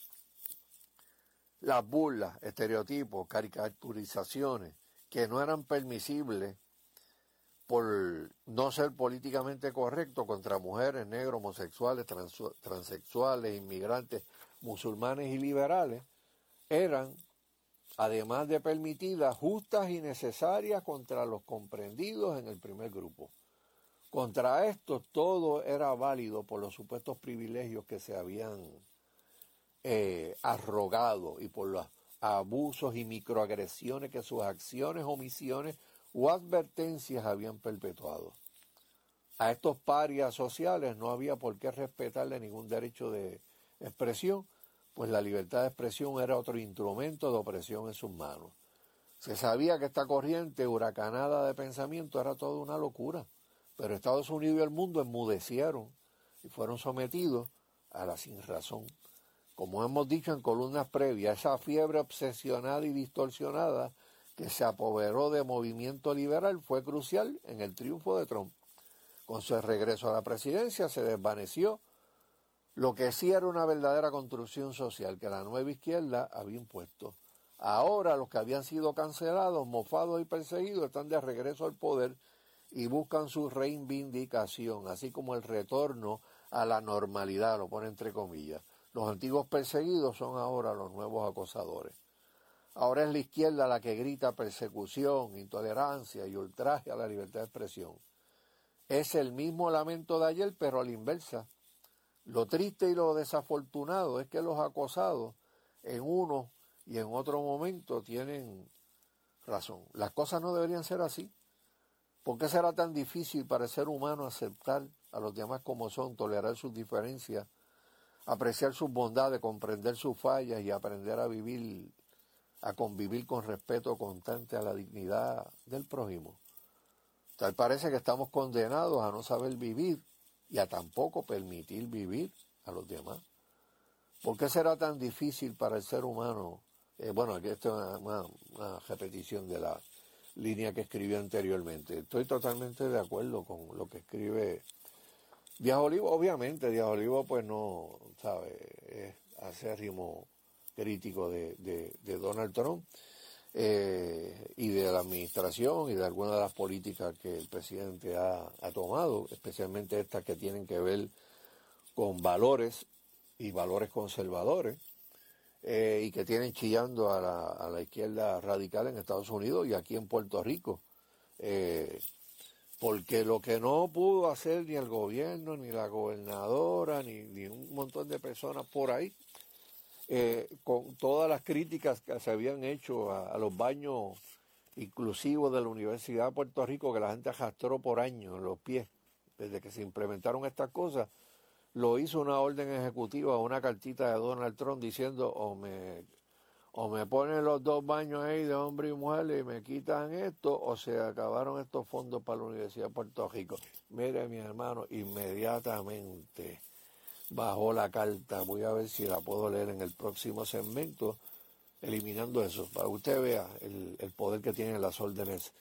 Las burlas, estereotipos, caricaturizaciones, que no eran permisibles por no ser políticamente correcto contra mujeres, negros, homosexuales, trans, transexuales, inmigrantes, musulmanes y liberales, eran, además de permitidas, justas y necesarias contra los comprendidos en el primer grupo. Contra esto todo era válido por los supuestos privilegios que se habían eh, arrogado y por los abusos y microagresiones que sus acciones, omisiones o advertencias habían perpetuado. A estos parias sociales no había por qué respetarle ningún derecho de expresión, pues la libertad de expresión era otro instrumento de opresión en sus manos. Se sabía que esta corriente huracanada de pensamiento era toda una locura, pero Estados Unidos y el mundo enmudecieron y fueron sometidos a la sinrazón. Como hemos dicho en columnas previas, esa fiebre obsesionada y distorsionada que se apoderó de movimiento liberal fue crucial en el triunfo de Trump. Con su regreso a la presidencia se desvaneció lo que sí era una verdadera construcción social que la nueva izquierda había impuesto. Ahora los que habían sido cancelados, mofados y perseguidos están de regreso al poder y buscan su reivindicación, así como el retorno a la normalidad, lo pone entre comillas. Los antiguos perseguidos son ahora los nuevos acosadores. Ahora es la izquierda la que grita persecución, intolerancia y ultraje a la libertad de expresión. Es el mismo lamento de ayer, pero a la inversa. Lo triste y lo desafortunado es que los acosados en uno y en otro momento tienen razón. Las cosas no deberían ser así. ¿Por qué será tan difícil para el ser humano aceptar a los demás como son, tolerar sus diferencias, apreciar sus bondades, comprender sus fallas y aprender a vivir, a convivir con respeto constante a la dignidad del prójimo? Tal parece que estamos condenados a no saber vivir y a tampoco permitir vivir a los demás. ¿Por qué será tan difícil para el ser humano? Eh, bueno, aquí esto es una, una, una repetición de la línea que escribí anteriormente. Estoy totalmente de acuerdo con lo que escribe Díaz Olivo. Obviamente Díaz Olivo pues no, sabe, es acérrimo crítico de, de, de Donald Trump eh, y de la administración y de algunas de las políticas que el presidente ha, ha tomado, especialmente estas que tienen que ver con valores y valores conservadores. Eh, y que tienen chillando a la, a la izquierda radical en Estados Unidos y aquí en Puerto Rico. Eh, porque lo que no pudo hacer ni el gobierno, ni la gobernadora, ni, ni un montón de personas por ahí, eh, con todas las críticas que se habían hecho a, a los baños inclusivos de la Universidad de Puerto Rico, que la gente arrastró por años en los pies, desde que se implementaron estas cosas, lo hizo una orden ejecutiva, una cartita de Donald Trump diciendo o me, o me ponen los dos baños ahí de hombre y mujer y me quitan esto, o se acabaron estos fondos para la Universidad de Puerto Rico. Mire, mi hermano, inmediatamente bajó la carta, voy a ver si la puedo leer en el próximo segmento, eliminando eso, para que usted vea el, el poder que tienen las órdenes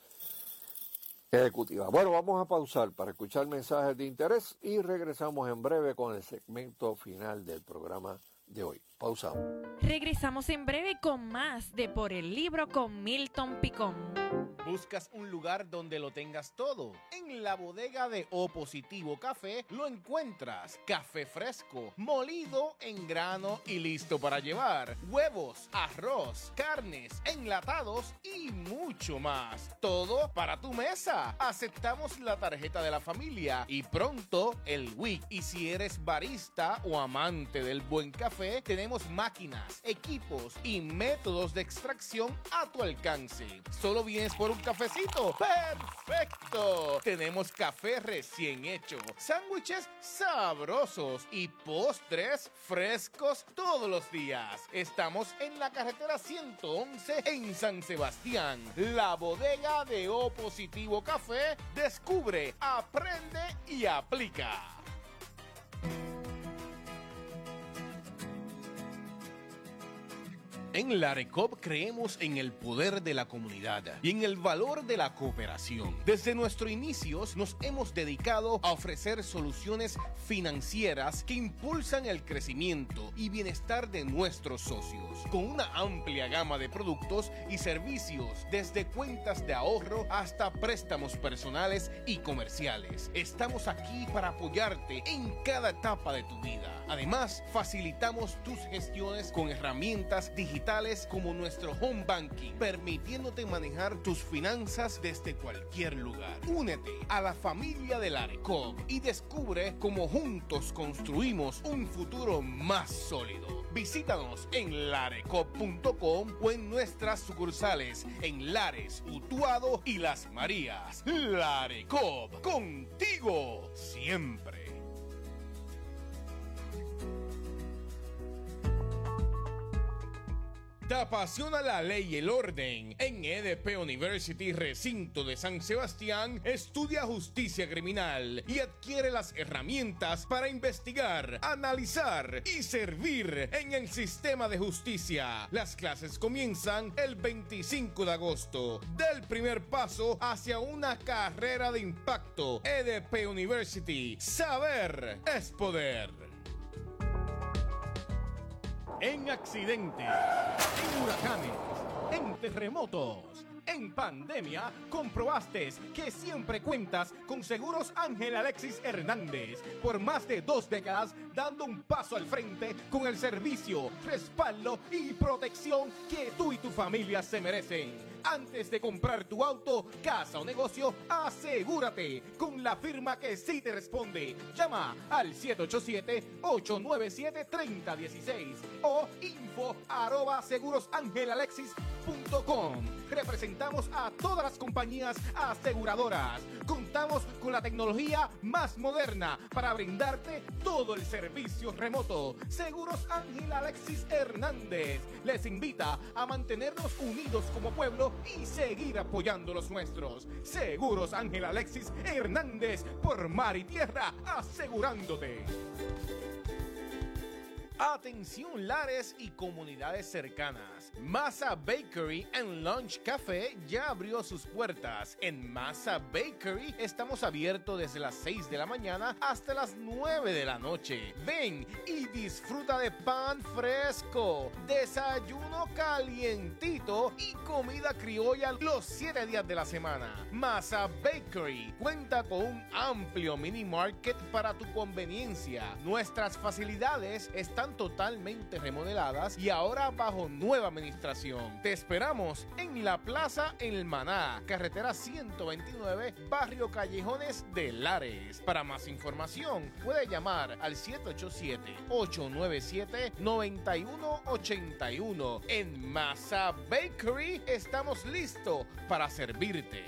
ejecutiva. Bueno, vamos a pausar para escuchar mensajes de interés y regresamos en breve con el segmento final del programa de hoy. Pausamos. Regresamos en breve con más de Por el Libro con Milton Picón. ¿Buscas un lugar donde lo tengas todo? En la bodega de O Positivo Café lo encuentras. Café fresco, molido en grano y listo para llevar. Huevos, arroz, carnes, enlatados y mucho más. Todo para tu mesa. Aceptamos la tarjeta de la familia y pronto el W I C. Y si eres barista o amante del buen café, tenemos máquinas, equipos y métodos de extracción a tu alcance. Solo vienes por un cafecito. ¡Perfecto! Tenemos café recién hecho, sándwiches sabrosos y postres frescos todos los días. Estamos en la carretera ciento once en San Sebastián. La bodega de O Positivo Café. Descubre, aprende y aplica. En Larecop creemos en el poder de la comunidad y en el valor de la cooperación. Desde nuestros inicios nos hemos dedicado a ofrecer soluciones financieras que impulsan el crecimiento y bienestar de nuestros socios, con una amplia gama de productos y servicios, desde cuentas de ahorro hasta préstamos personales y comerciales. Estamos aquí para apoyarte en cada etapa de tu vida. Además, facilitamos tus gestiones con herramientas digitales como nuestro Home Banking, permitiéndote manejar tus finanzas desde cualquier lugar. Únete a la familia de Larecop y descubre cómo juntos construimos un futuro más sólido. Visítanos en larecop punto com o en nuestras sucursales en Lares, Utuado y Las Marías. Larecop, contigo siempre. ¿Te apasiona la ley y el orden? En E D P University, recinto de San Sebastián, estudia justicia criminal y adquiere las herramientas para investigar, analizar y servir en el sistema de justicia. Las clases comienzan el veinticinco de agosto. Del primer paso hacia una carrera de impacto. E D P University. Saber es poder. En accidentes, en huracanes, en terremotos, En pandemia, comprobaste que siempre cuentas con Seguros Ángel Alexis Hernández. Por más de dos décadas, dando un paso al frente con el servicio, respaldo y protección que tú y tu familia se merecen. Antes de comprar tu auto, casa o negocio, asegúrate con la firma que sí te responde. Llama al siete ocho siete, ocho nueve siete, tres cero uno seis o info arroba segurosangelalexis punto com. Representamos a todas las compañías aseguradoras. Contamos con la tecnología más moderna para brindarte todo el servicio remoto. Seguros Ángel Alexis Hernández les invita a mantenernos unidos como pueblo y seguir apoyando los nuestros. Seguros Ángel Alexis Hernández, por mar y tierra, asegurándote. Atención Lares y comunidades cercanas. Masa Bakery and Lunch Café ya abrió sus puertas. En Masa Bakery estamos abiertos desde las seis de la mañana hasta las nueve de la noche. Ven y disfruta de pan fresco, desayuno calientito y comida criolla los siete días de la semana. Masa Bakery cuenta con un amplio mini market para tu conveniencia. Nuestras facilidades están totalmente remodeladas y ahora bajo nueva administración. Te esperamos en la Plaza El Maná, carretera ciento veintinueve, barrio Callejones de Lares. Para más información, puede llamar al siete ocho siete, ocho nueve siete, nueve uno ocho uno. En Masa Bakery estamos listos para servirte.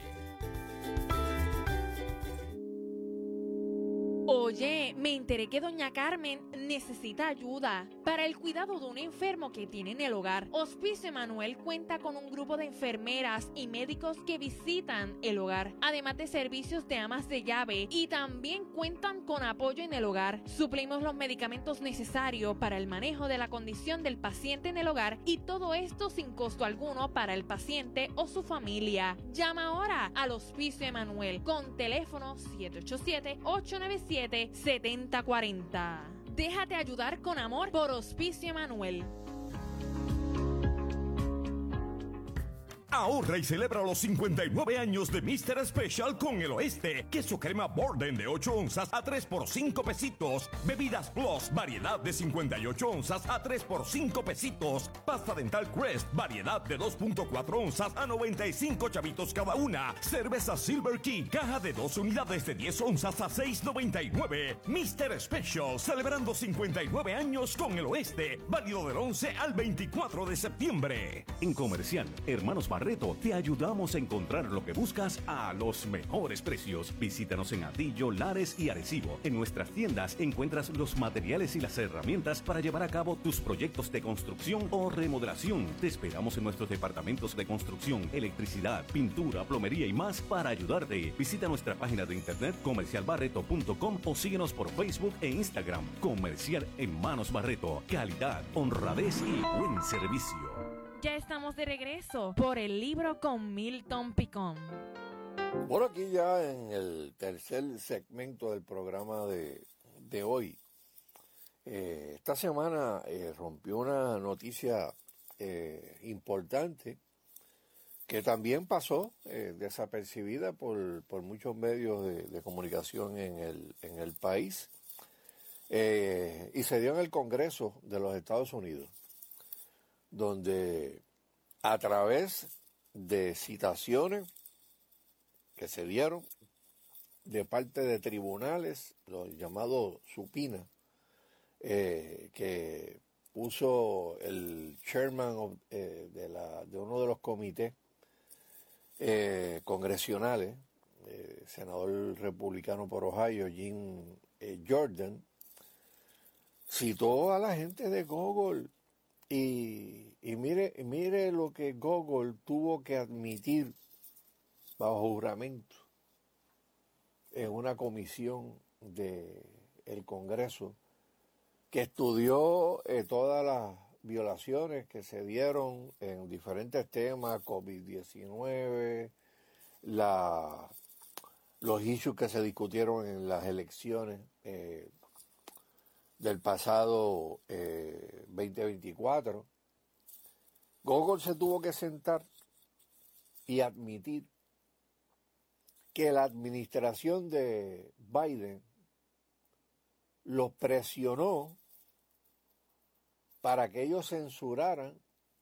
Oye, me enteré que doña Carmen necesita ayuda para el cuidado de un enfermo que tiene en el hogar. Hospicio Emanuel cuenta con un grupo de enfermeras y médicos que visitan el hogar, además de servicios de amas de llave, y también cuentan con apoyo en el hogar. Suplimos los medicamentos necesarios para el manejo de la condición del paciente en el hogar, y todo esto sin costo alguno para el paciente o su familia. Llama ahora al Hospicio Emanuel con teléfono siete ocho siete, ocho nueve siete, siete cero cuatro cero. Déjate ayudar con amor por Hospicio Emanuel. Ahorra y celebra los cincuenta y nueve años de míster Special con el Oeste. Queso crema Borden de ocho onzas a tres por cinco pesitos. Bebidas Plus, variedad de cincuenta y ocho onzas a tres por cinco pesitos. Pasta dental Crest, variedad de dos punto cuatro onzas a noventa y cinco chavitos cada una. Cerveza Silver King, caja de dos unidades de diez onzas a seis noventa y nueve. míster Special, celebrando cincuenta y nueve años con el Oeste. Válido del once al veinticuatro de septiembre. En Comercial, Hermanos Barreto, te ayudamos a encontrar lo que buscas a los mejores precios. Visítanos en Atillo, Lares y Arecibo. En nuestras tiendas encuentras los materiales y las herramientas para llevar a cabo tus proyectos de construcción o remodelación. Te esperamos en nuestros departamentos de construcción, electricidad, pintura, plomería y más para ayudarte. Visita nuestra página de internet comercial barreto punto com o síguenos por Facebook e Instagram. Comercial Hermanos Barreto. Calidad, honradez y buen servicio. Ya estamos de regreso por el libro con Milton Picón. Bueno, aquí ya en el tercer segmento del programa de, de hoy. Eh, esta semana eh, rompió una noticia eh, importante que también pasó eh, desapercibida por, por muchos medios de, de comunicación en el, en el país eh, y se dio en el Congreso de los Estados Unidos, donde a través de citaciones que se dieron de parte de tribunales, los llamados supinas, eh, que puso el chairman of, eh, de, la, de uno de los comités eh, congresionales, eh, senador republicano por Ohio, Jim eh, Jordan, citó a la gente de Google. Y, y mire, mire lo que Google tuvo que admitir bajo juramento en una comisión del Congreso que estudió eh, todas las violaciones que se dieron en diferentes temas, COVID diecinueve, la, los issues que se discutieron en las elecciones eh, del pasado eh, veinte veinticuatro. Google se tuvo que sentar y admitir que la administración de Biden los presionó para que ellos censuraran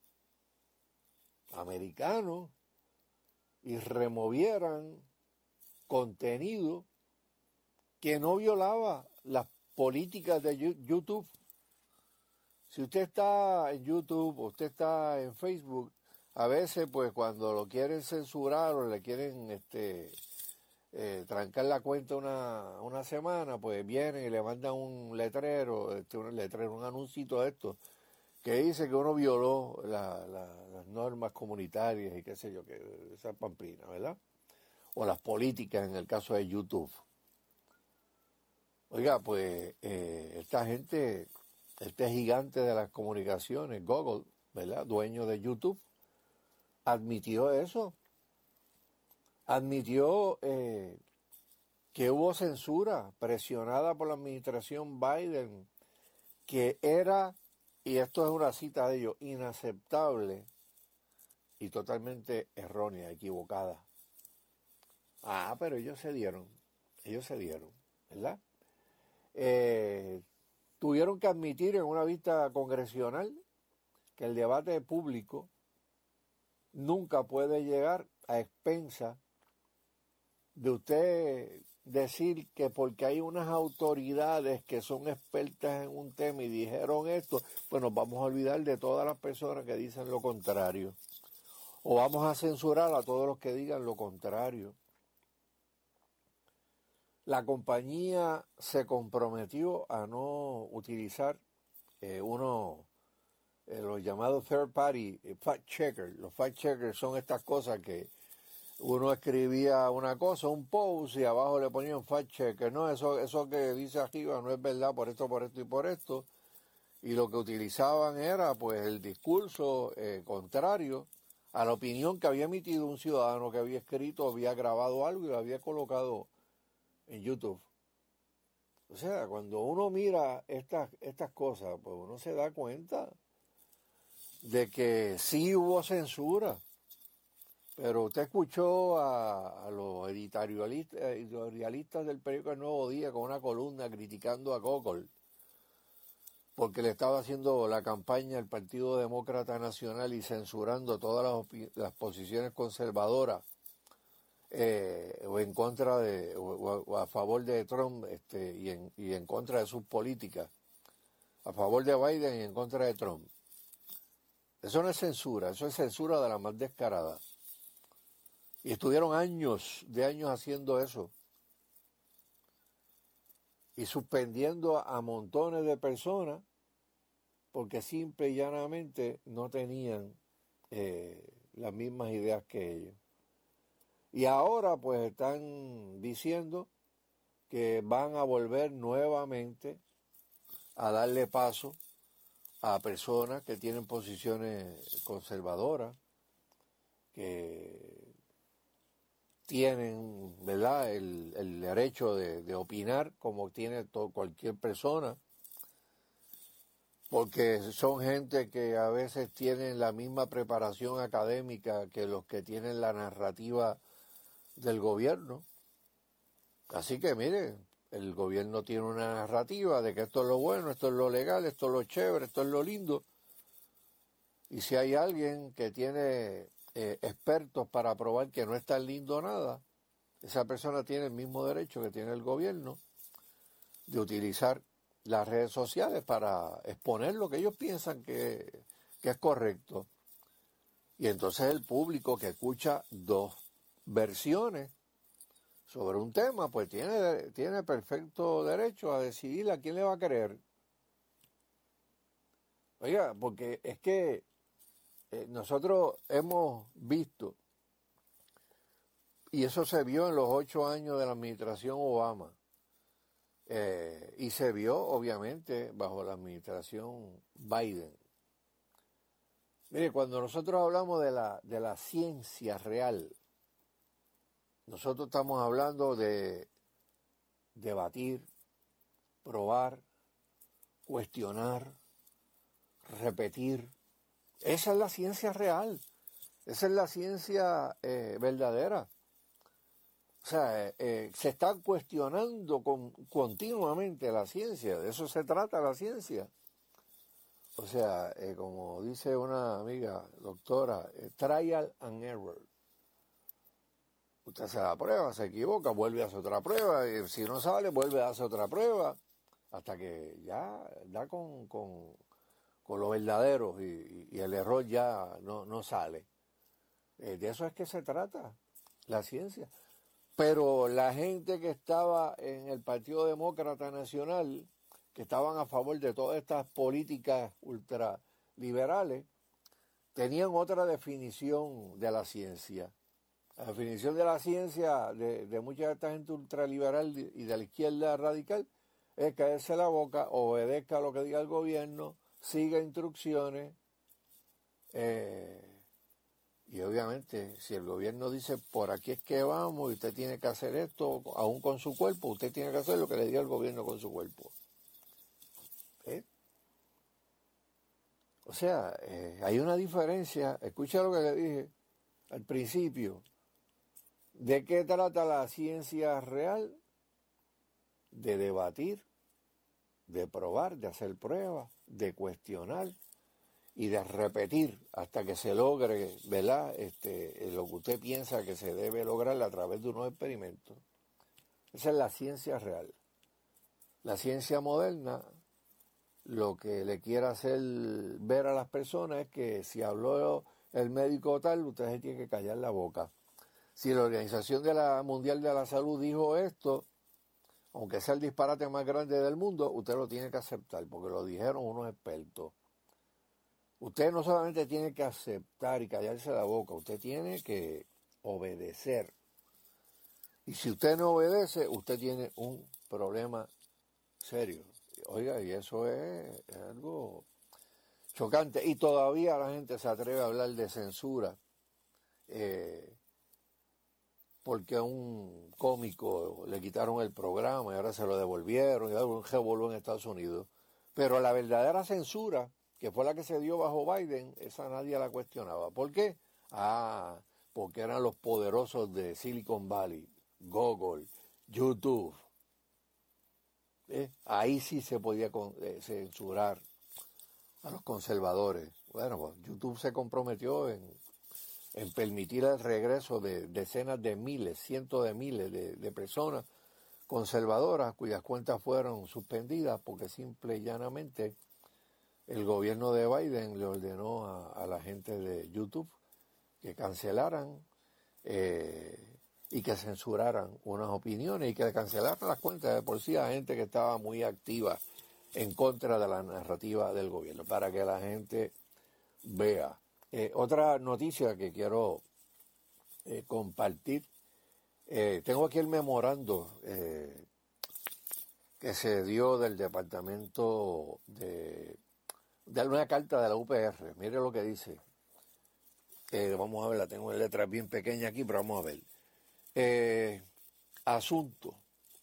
americanos y removieran contenido que no violaba las políticas de YouTube. Si usted está en YouTube o usted está en Facebook, a veces pues cuando lo quieren censurar o le quieren este eh, trancar la cuenta una, una semana, pues vienen y le mandan un letrero, este, un letrero, un anuncito de esto, que dice que uno violó la, la, las normas comunitarias y qué sé yo, que esa pamplina, ¿verdad? O las políticas en el caso de YouTube. Oiga, pues eh, esta gente, este gigante de las comunicaciones, Google, ¿verdad? Dueño de YouTube, admitió eso. Admitió eh, que hubo censura presionada por la administración Biden, que era, y esto es una cita de ellos, inaceptable y totalmente errónea, equivocada. Ah, pero ellos se dieron, ellos se dieron, ¿verdad? Eh, tuvieron que admitir en una vista congresional que el debate público nunca puede llegar a expensas de usted decir que porque hay unas autoridades que son expertas en un tema y dijeron esto, pues nos vamos a olvidar de todas las personas que dicen lo contrario. O vamos a censurar a todos los que digan lo contrario. La compañía se comprometió a no utilizar eh, uno, eh, los llamados third party eh, fact checkers. Los fact checkers son estas cosas que uno escribía una cosa, un post, y abajo le ponían fact checker. No, eso, eso que dice arriba no es verdad por esto, por esto y por esto. Y lo que utilizaban era pues el discurso eh, contrario a la opinión que había emitido un ciudadano que había escrito, había grabado algo y lo había colocado en YouTube. O sea, cuando uno mira estas, estas cosas, pues uno se da cuenta de que sí hubo censura. Pero usted escuchó a, a los editorialistas, editorialistas del periódico El Nuevo Día con una columna criticando a Google porque le estaba haciendo la campaña al Partido Demócrata Nacional y censurando todas las, las posiciones conservadoras eh, o en contra de o, o a favor de Trump este, y, en, y en contra de sus políticas, a favor de Biden y en contra de Trump. Eso no es censura, eso es censura de la más descarada. Y estuvieron años de años haciendo eso y suspendiendo a montones de personas porque simple y llanamente no tenían eh, las mismas ideas que ellos. Y ahora pues están diciendo que van a volver nuevamente a darle paso a personas que tienen posiciones conservadoras, que tienen, ¿verdad?, el, el derecho de, de opinar como tiene todo, cualquier persona, porque son gente que a veces tienen la misma preparación académica que los que tienen la narrativa del gobierno. Así que mire, el gobierno tiene una narrativa de que esto es lo bueno, esto es lo legal, esto es lo chévere, esto es lo lindo. Y si hay alguien que tiene eh, expertos para probar que no es tan lindo nada, esa persona tiene el mismo derecho que tiene el gobierno de utilizar las redes sociales para exponer lo que ellos piensan que, que es correcto. Y entonces el público que escucha dos versiones sobre un tema, pues tiene, tiene perfecto derecho a decidir a quién le va a creer. Oiga, porque es que eh, nosotros hemos visto, y eso se vio en los ocho años de la administración Obama, eh, y se vio obviamente bajo la administración Biden. Mire, cuando nosotros hablamos de la, de la ciencia real, nosotros estamos hablando de debatir, probar, cuestionar, repetir. Esa es la ciencia real. Esa es la ciencia eh, verdadera. O sea, eh, eh, se está cuestionando con, continuamente la ciencia, de eso se trata la ciencia. O sea, eh, como dice una amiga doctora, eh, trial and error. Usted hace la prueba, se equivoca, vuelve a hacer otra prueba, y si no sale, vuelve a hacer otra prueba, hasta que ya da con, con, con lo verdadero y, y el error ya no, no sale. Eh, de eso es que se trata la ciencia. Pero la gente que estaba en el Partido Demócrata Nacional, que estaban a favor de todas estas políticas ultraliberales, tenían otra definición de la ciencia. La definición de la ciencia de, de mucha de esta gente ultraliberal y de la izquierda radical es caerse la boca, obedezca lo que diga el gobierno, siga instrucciones, eh, y obviamente si el gobierno dice por aquí es que vamos y usted tiene que hacer esto, aún con su cuerpo, usted tiene que hacer lo que le diga el gobierno con su cuerpo. ¿Eh? O sea, eh, hay una diferencia, escucha lo que le dije al principio. ¿De qué trata la ciencia real? De debatir, de probar, de hacer pruebas, de cuestionar y de repetir hasta que se logre, ¿verdad? Este, lo que usted piensa que se debe lograr a través de unos experimentos. Esa es la ciencia real. La ciencia moderna lo que le quiere hacer ver a las personas es que si habló el médico tal, usted se tiene que callar la boca. Si la Organización de la Mundial de la Salud dijo esto, aunque sea el disparate más grande del mundo, usted lo tiene que aceptar, porque lo dijeron unos expertos. Usted no solamente tiene que aceptar y callarse la boca, usted tiene que obedecer. Y si usted no obedece, usted tiene un problema serio. Oiga, y eso es, es algo chocante. Y todavía la gente se atreve a hablar de censura. Eh, porque a un cómico le quitaron el programa y ahora se lo devolvieron y ahora un revolú en Estados Unidos. Pero la verdadera censura, que fue la que se dio bajo Biden, esa nadie la cuestionaba. ¿Por qué? Ah, porque eran los poderosos de Silicon Valley, Google, YouTube. ¿Eh? Ahí sí se podía con, eh, censurar a los conservadores. Bueno, pues YouTube se comprometió en... en permitir el regreso de decenas de miles, cientos de miles de, de personas conservadoras cuyas cuentas fueron suspendidas porque simple y llanamente el gobierno de Biden le ordenó a, a la gente de YouTube que cancelaran eh, y que censuraran unas opiniones y que cancelaran las cuentas de por sí a gente que estaba muy activa en contra de la narrativa del gobierno, para que la gente vea. Eh, otra noticia que quiero eh, compartir, eh, tengo aquí el memorando eh, que se dio del departamento de, de una carta de la U P R. Mire lo que dice. Eh, vamos a ver, la tengo en letras bien pequeñas aquí, pero vamos a ver. Eh, asunto.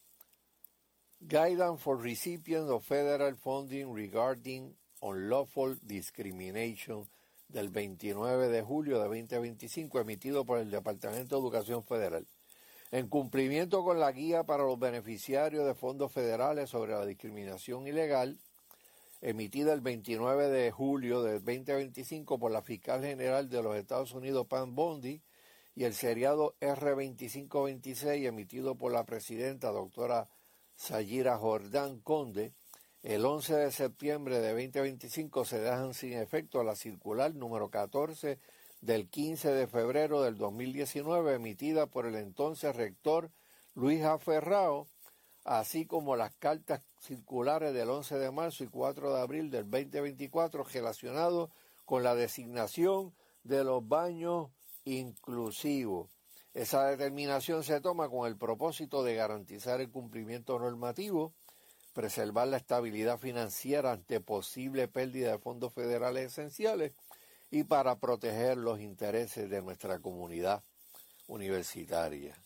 Guidance for recipients of federal funding regarding unlawful discrimination del veintinueve de julio de veinte veinticinco, emitido por el Departamento de Educación Federal. En cumplimiento con la guía para los beneficiarios de fondos federales sobre la discriminación ilegal, emitida el veintinueve de julio de veinte veinticinco por la Fiscal General de los Estados Unidos, Pam Bondi, y el seriado erre veinticinco veintiséis, emitido por la presidenta doctora Sayira Jordán Conde, el once de septiembre de veinte veinticinco se dejan sin efecto la circular número catorce del quince de febrero del dos mil diecinueve, emitida por el entonces rector Luis A. Ferrao, así como las cartas circulares del once de marzo y cuatro de abril del veinte veinticuatro relacionados con la designación de los baños inclusivos. Esa determinación se toma con el propósito de garantizar el cumplimiento normativo, preservar la estabilidad financiera ante posible pérdida de fondos federales esenciales y para proteger los intereses de nuestra comunidad universitaria.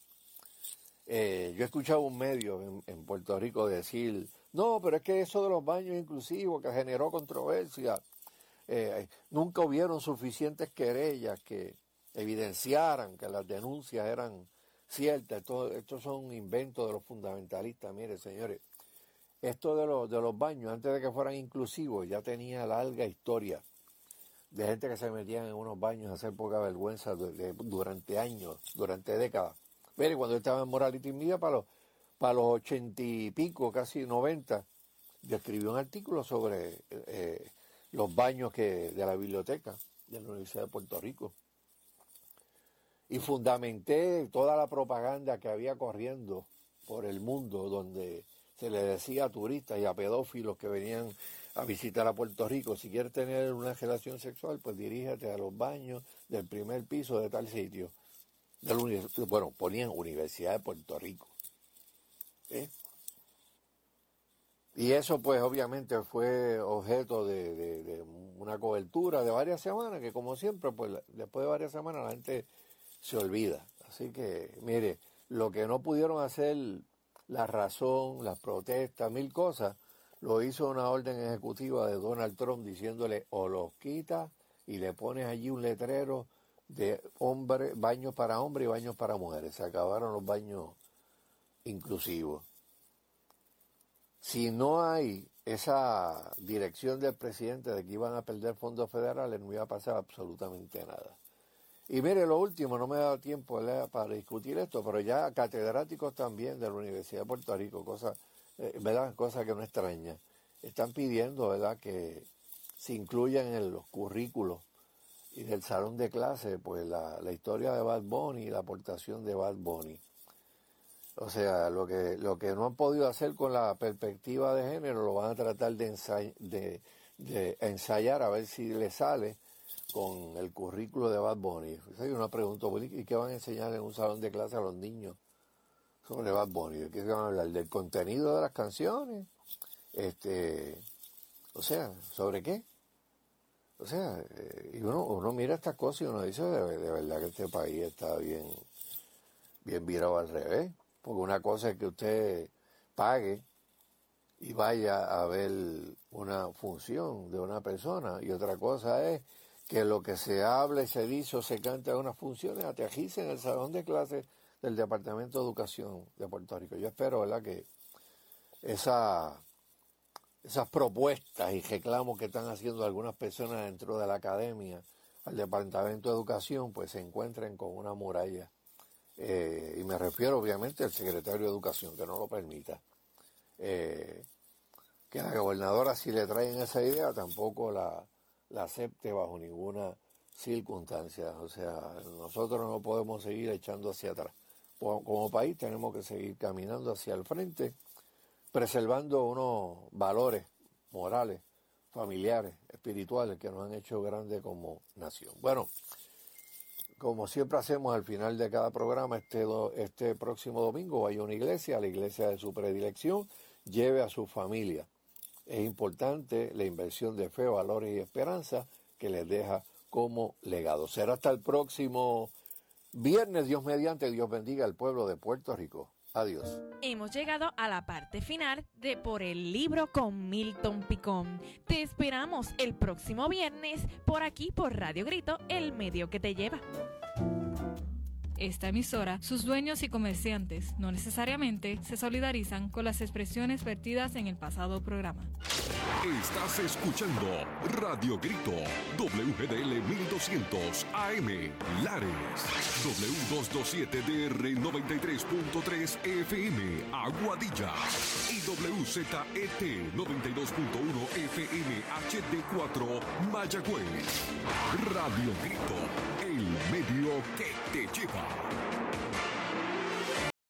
Eh, yo he escuchado un medio en, en Puerto Rico decir, no, pero es que eso de los baños inclusivos que generó controversia, eh, nunca hubieron suficientes querellas que, evidenciaran que las denuncias eran ciertas. Esto, estos son inventos de los fundamentalistas. Mire, señores, esto de los, de los baños, antes de que fueran inclusivos, ya tenía larga historia de gente que se metían en unos baños a hacer poca vergüenza de, de, durante años, durante décadas. Mire, cuando yo estaba en Morality Media, para los, para los ochenta y pico, casi noventa, yo escribí un artículo sobre eh, los baños que de la biblioteca de la Universidad de Puerto Rico. Y fundamenté toda la propaganda que había corriendo por el mundo, donde se le decía a turistas y a pedófilos que venían a visitar a Puerto Rico: si quieres tener una relación sexual, pues diríjate a los baños del primer piso de tal sitio. De la univers- bueno, ponían Universidad de Puerto Rico. ¿Eh? Y eso pues obviamente fue objeto de, de, de una cobertura de varias semanas, que como siempre, pues después de varias semanas la gente se olvida. Así que, mire, lo que no pudieron hacer la razón, las protestas, mil cosas, lo hizo una orden ejecutiva de Donald Trump diciéndole: o los quitas y le pones allí un letrero de hombre, baños para hombres y baños para mujeres. Se acabaron los baños inclusivos. Si no hay esa dirección del presidente de que iban a perder fondos federales, no iba a pasar absolutamente nada. Y mire, lo último, no me da tiempo, ¿verdad?, para discutir esto, pero ya catedráticos también de la Universidad de Puerto Rico, cosa, eh, ¿verdad?, cosa que no extraña, están pidiendo, ¿verdad?, que se incluyan en los currículos y del salón de clase, pues la, la historia de Bad Bunny y la aportación de Bad Bunny. O sea, lo que lo que no han podido hacer con la perspectiva de género lo van a tratar de, ensay, de, de ensayar a ver si le sale con el currículo de Bad Bunny. Esa es una pregunta, ¿y qué van a enseñar en un salón de clase a los niños sobre Bad Bunny? ¿De qué van a hablar? ¿Del contenido de las canciones? Este, o sea, ¿sobre qué? O sea, eh, y uno, uno mira estas cosas y uno dice, de, de verdad que este país está bien, bien virado al revés. Porque una cosa es que usted pague y vaya a ver una función de una persona, y otra cosa es que lo que se hable, se dice o se canta en unas funciones aterrice en el salón de clases del Departamento de Educación de Puerto Rico. Yo espero, ¿verdad?, que esa, esas propuestas y reclamos que están haciendo algunas personas dentro de la academia al Departamento de Educación pues se encuentren con una muralla. Eh, y me refiero obviamente al secretario de Educación, que no lo permita. Eh, que la gobernadora, si le traen esa idea, tampoco la, la acepte bajo ninguna circunstancia. O sea, nosotros no podemos seguir echando hacia atrás. Como, como país tenemos que seguir caminando hacia el frente, preservando unos valores morales, familiares, espirituales, que nos han hecho grandes como nación. Bueno, como siempre hacemos al final de cada programa, este, do, este próximo domingo vaya a una iglesia, a la iglesia de su predilección, lleve a su familia. Es importante la inversión de fe, valores y esperanza que les deja como legado. Será hasta el próximo viernes, Dios mediante. Dios bendiga al pueblo de Puerto Rico. Adiós. Hemos llegado a la parte final de Por el Libro con Milton Picón. Te esperamos el próximo viernes por aquí por Radio Grito, el medio que te lleva. Esta emisora, sus dueños y comerciantes no necesariamente se solidarizan con las expresiones vertidas en el pasado programa. Estás escuchando Radio Grito, W G D L mil doscientos A M, Lares, W doscientos veintisiete D R noventa y tres punto tres F M, Aguadilla, y W Z E T noventa y dos punto uno F M H D cuatro, Mayagüez. Radio Grito, el medio que te lleva.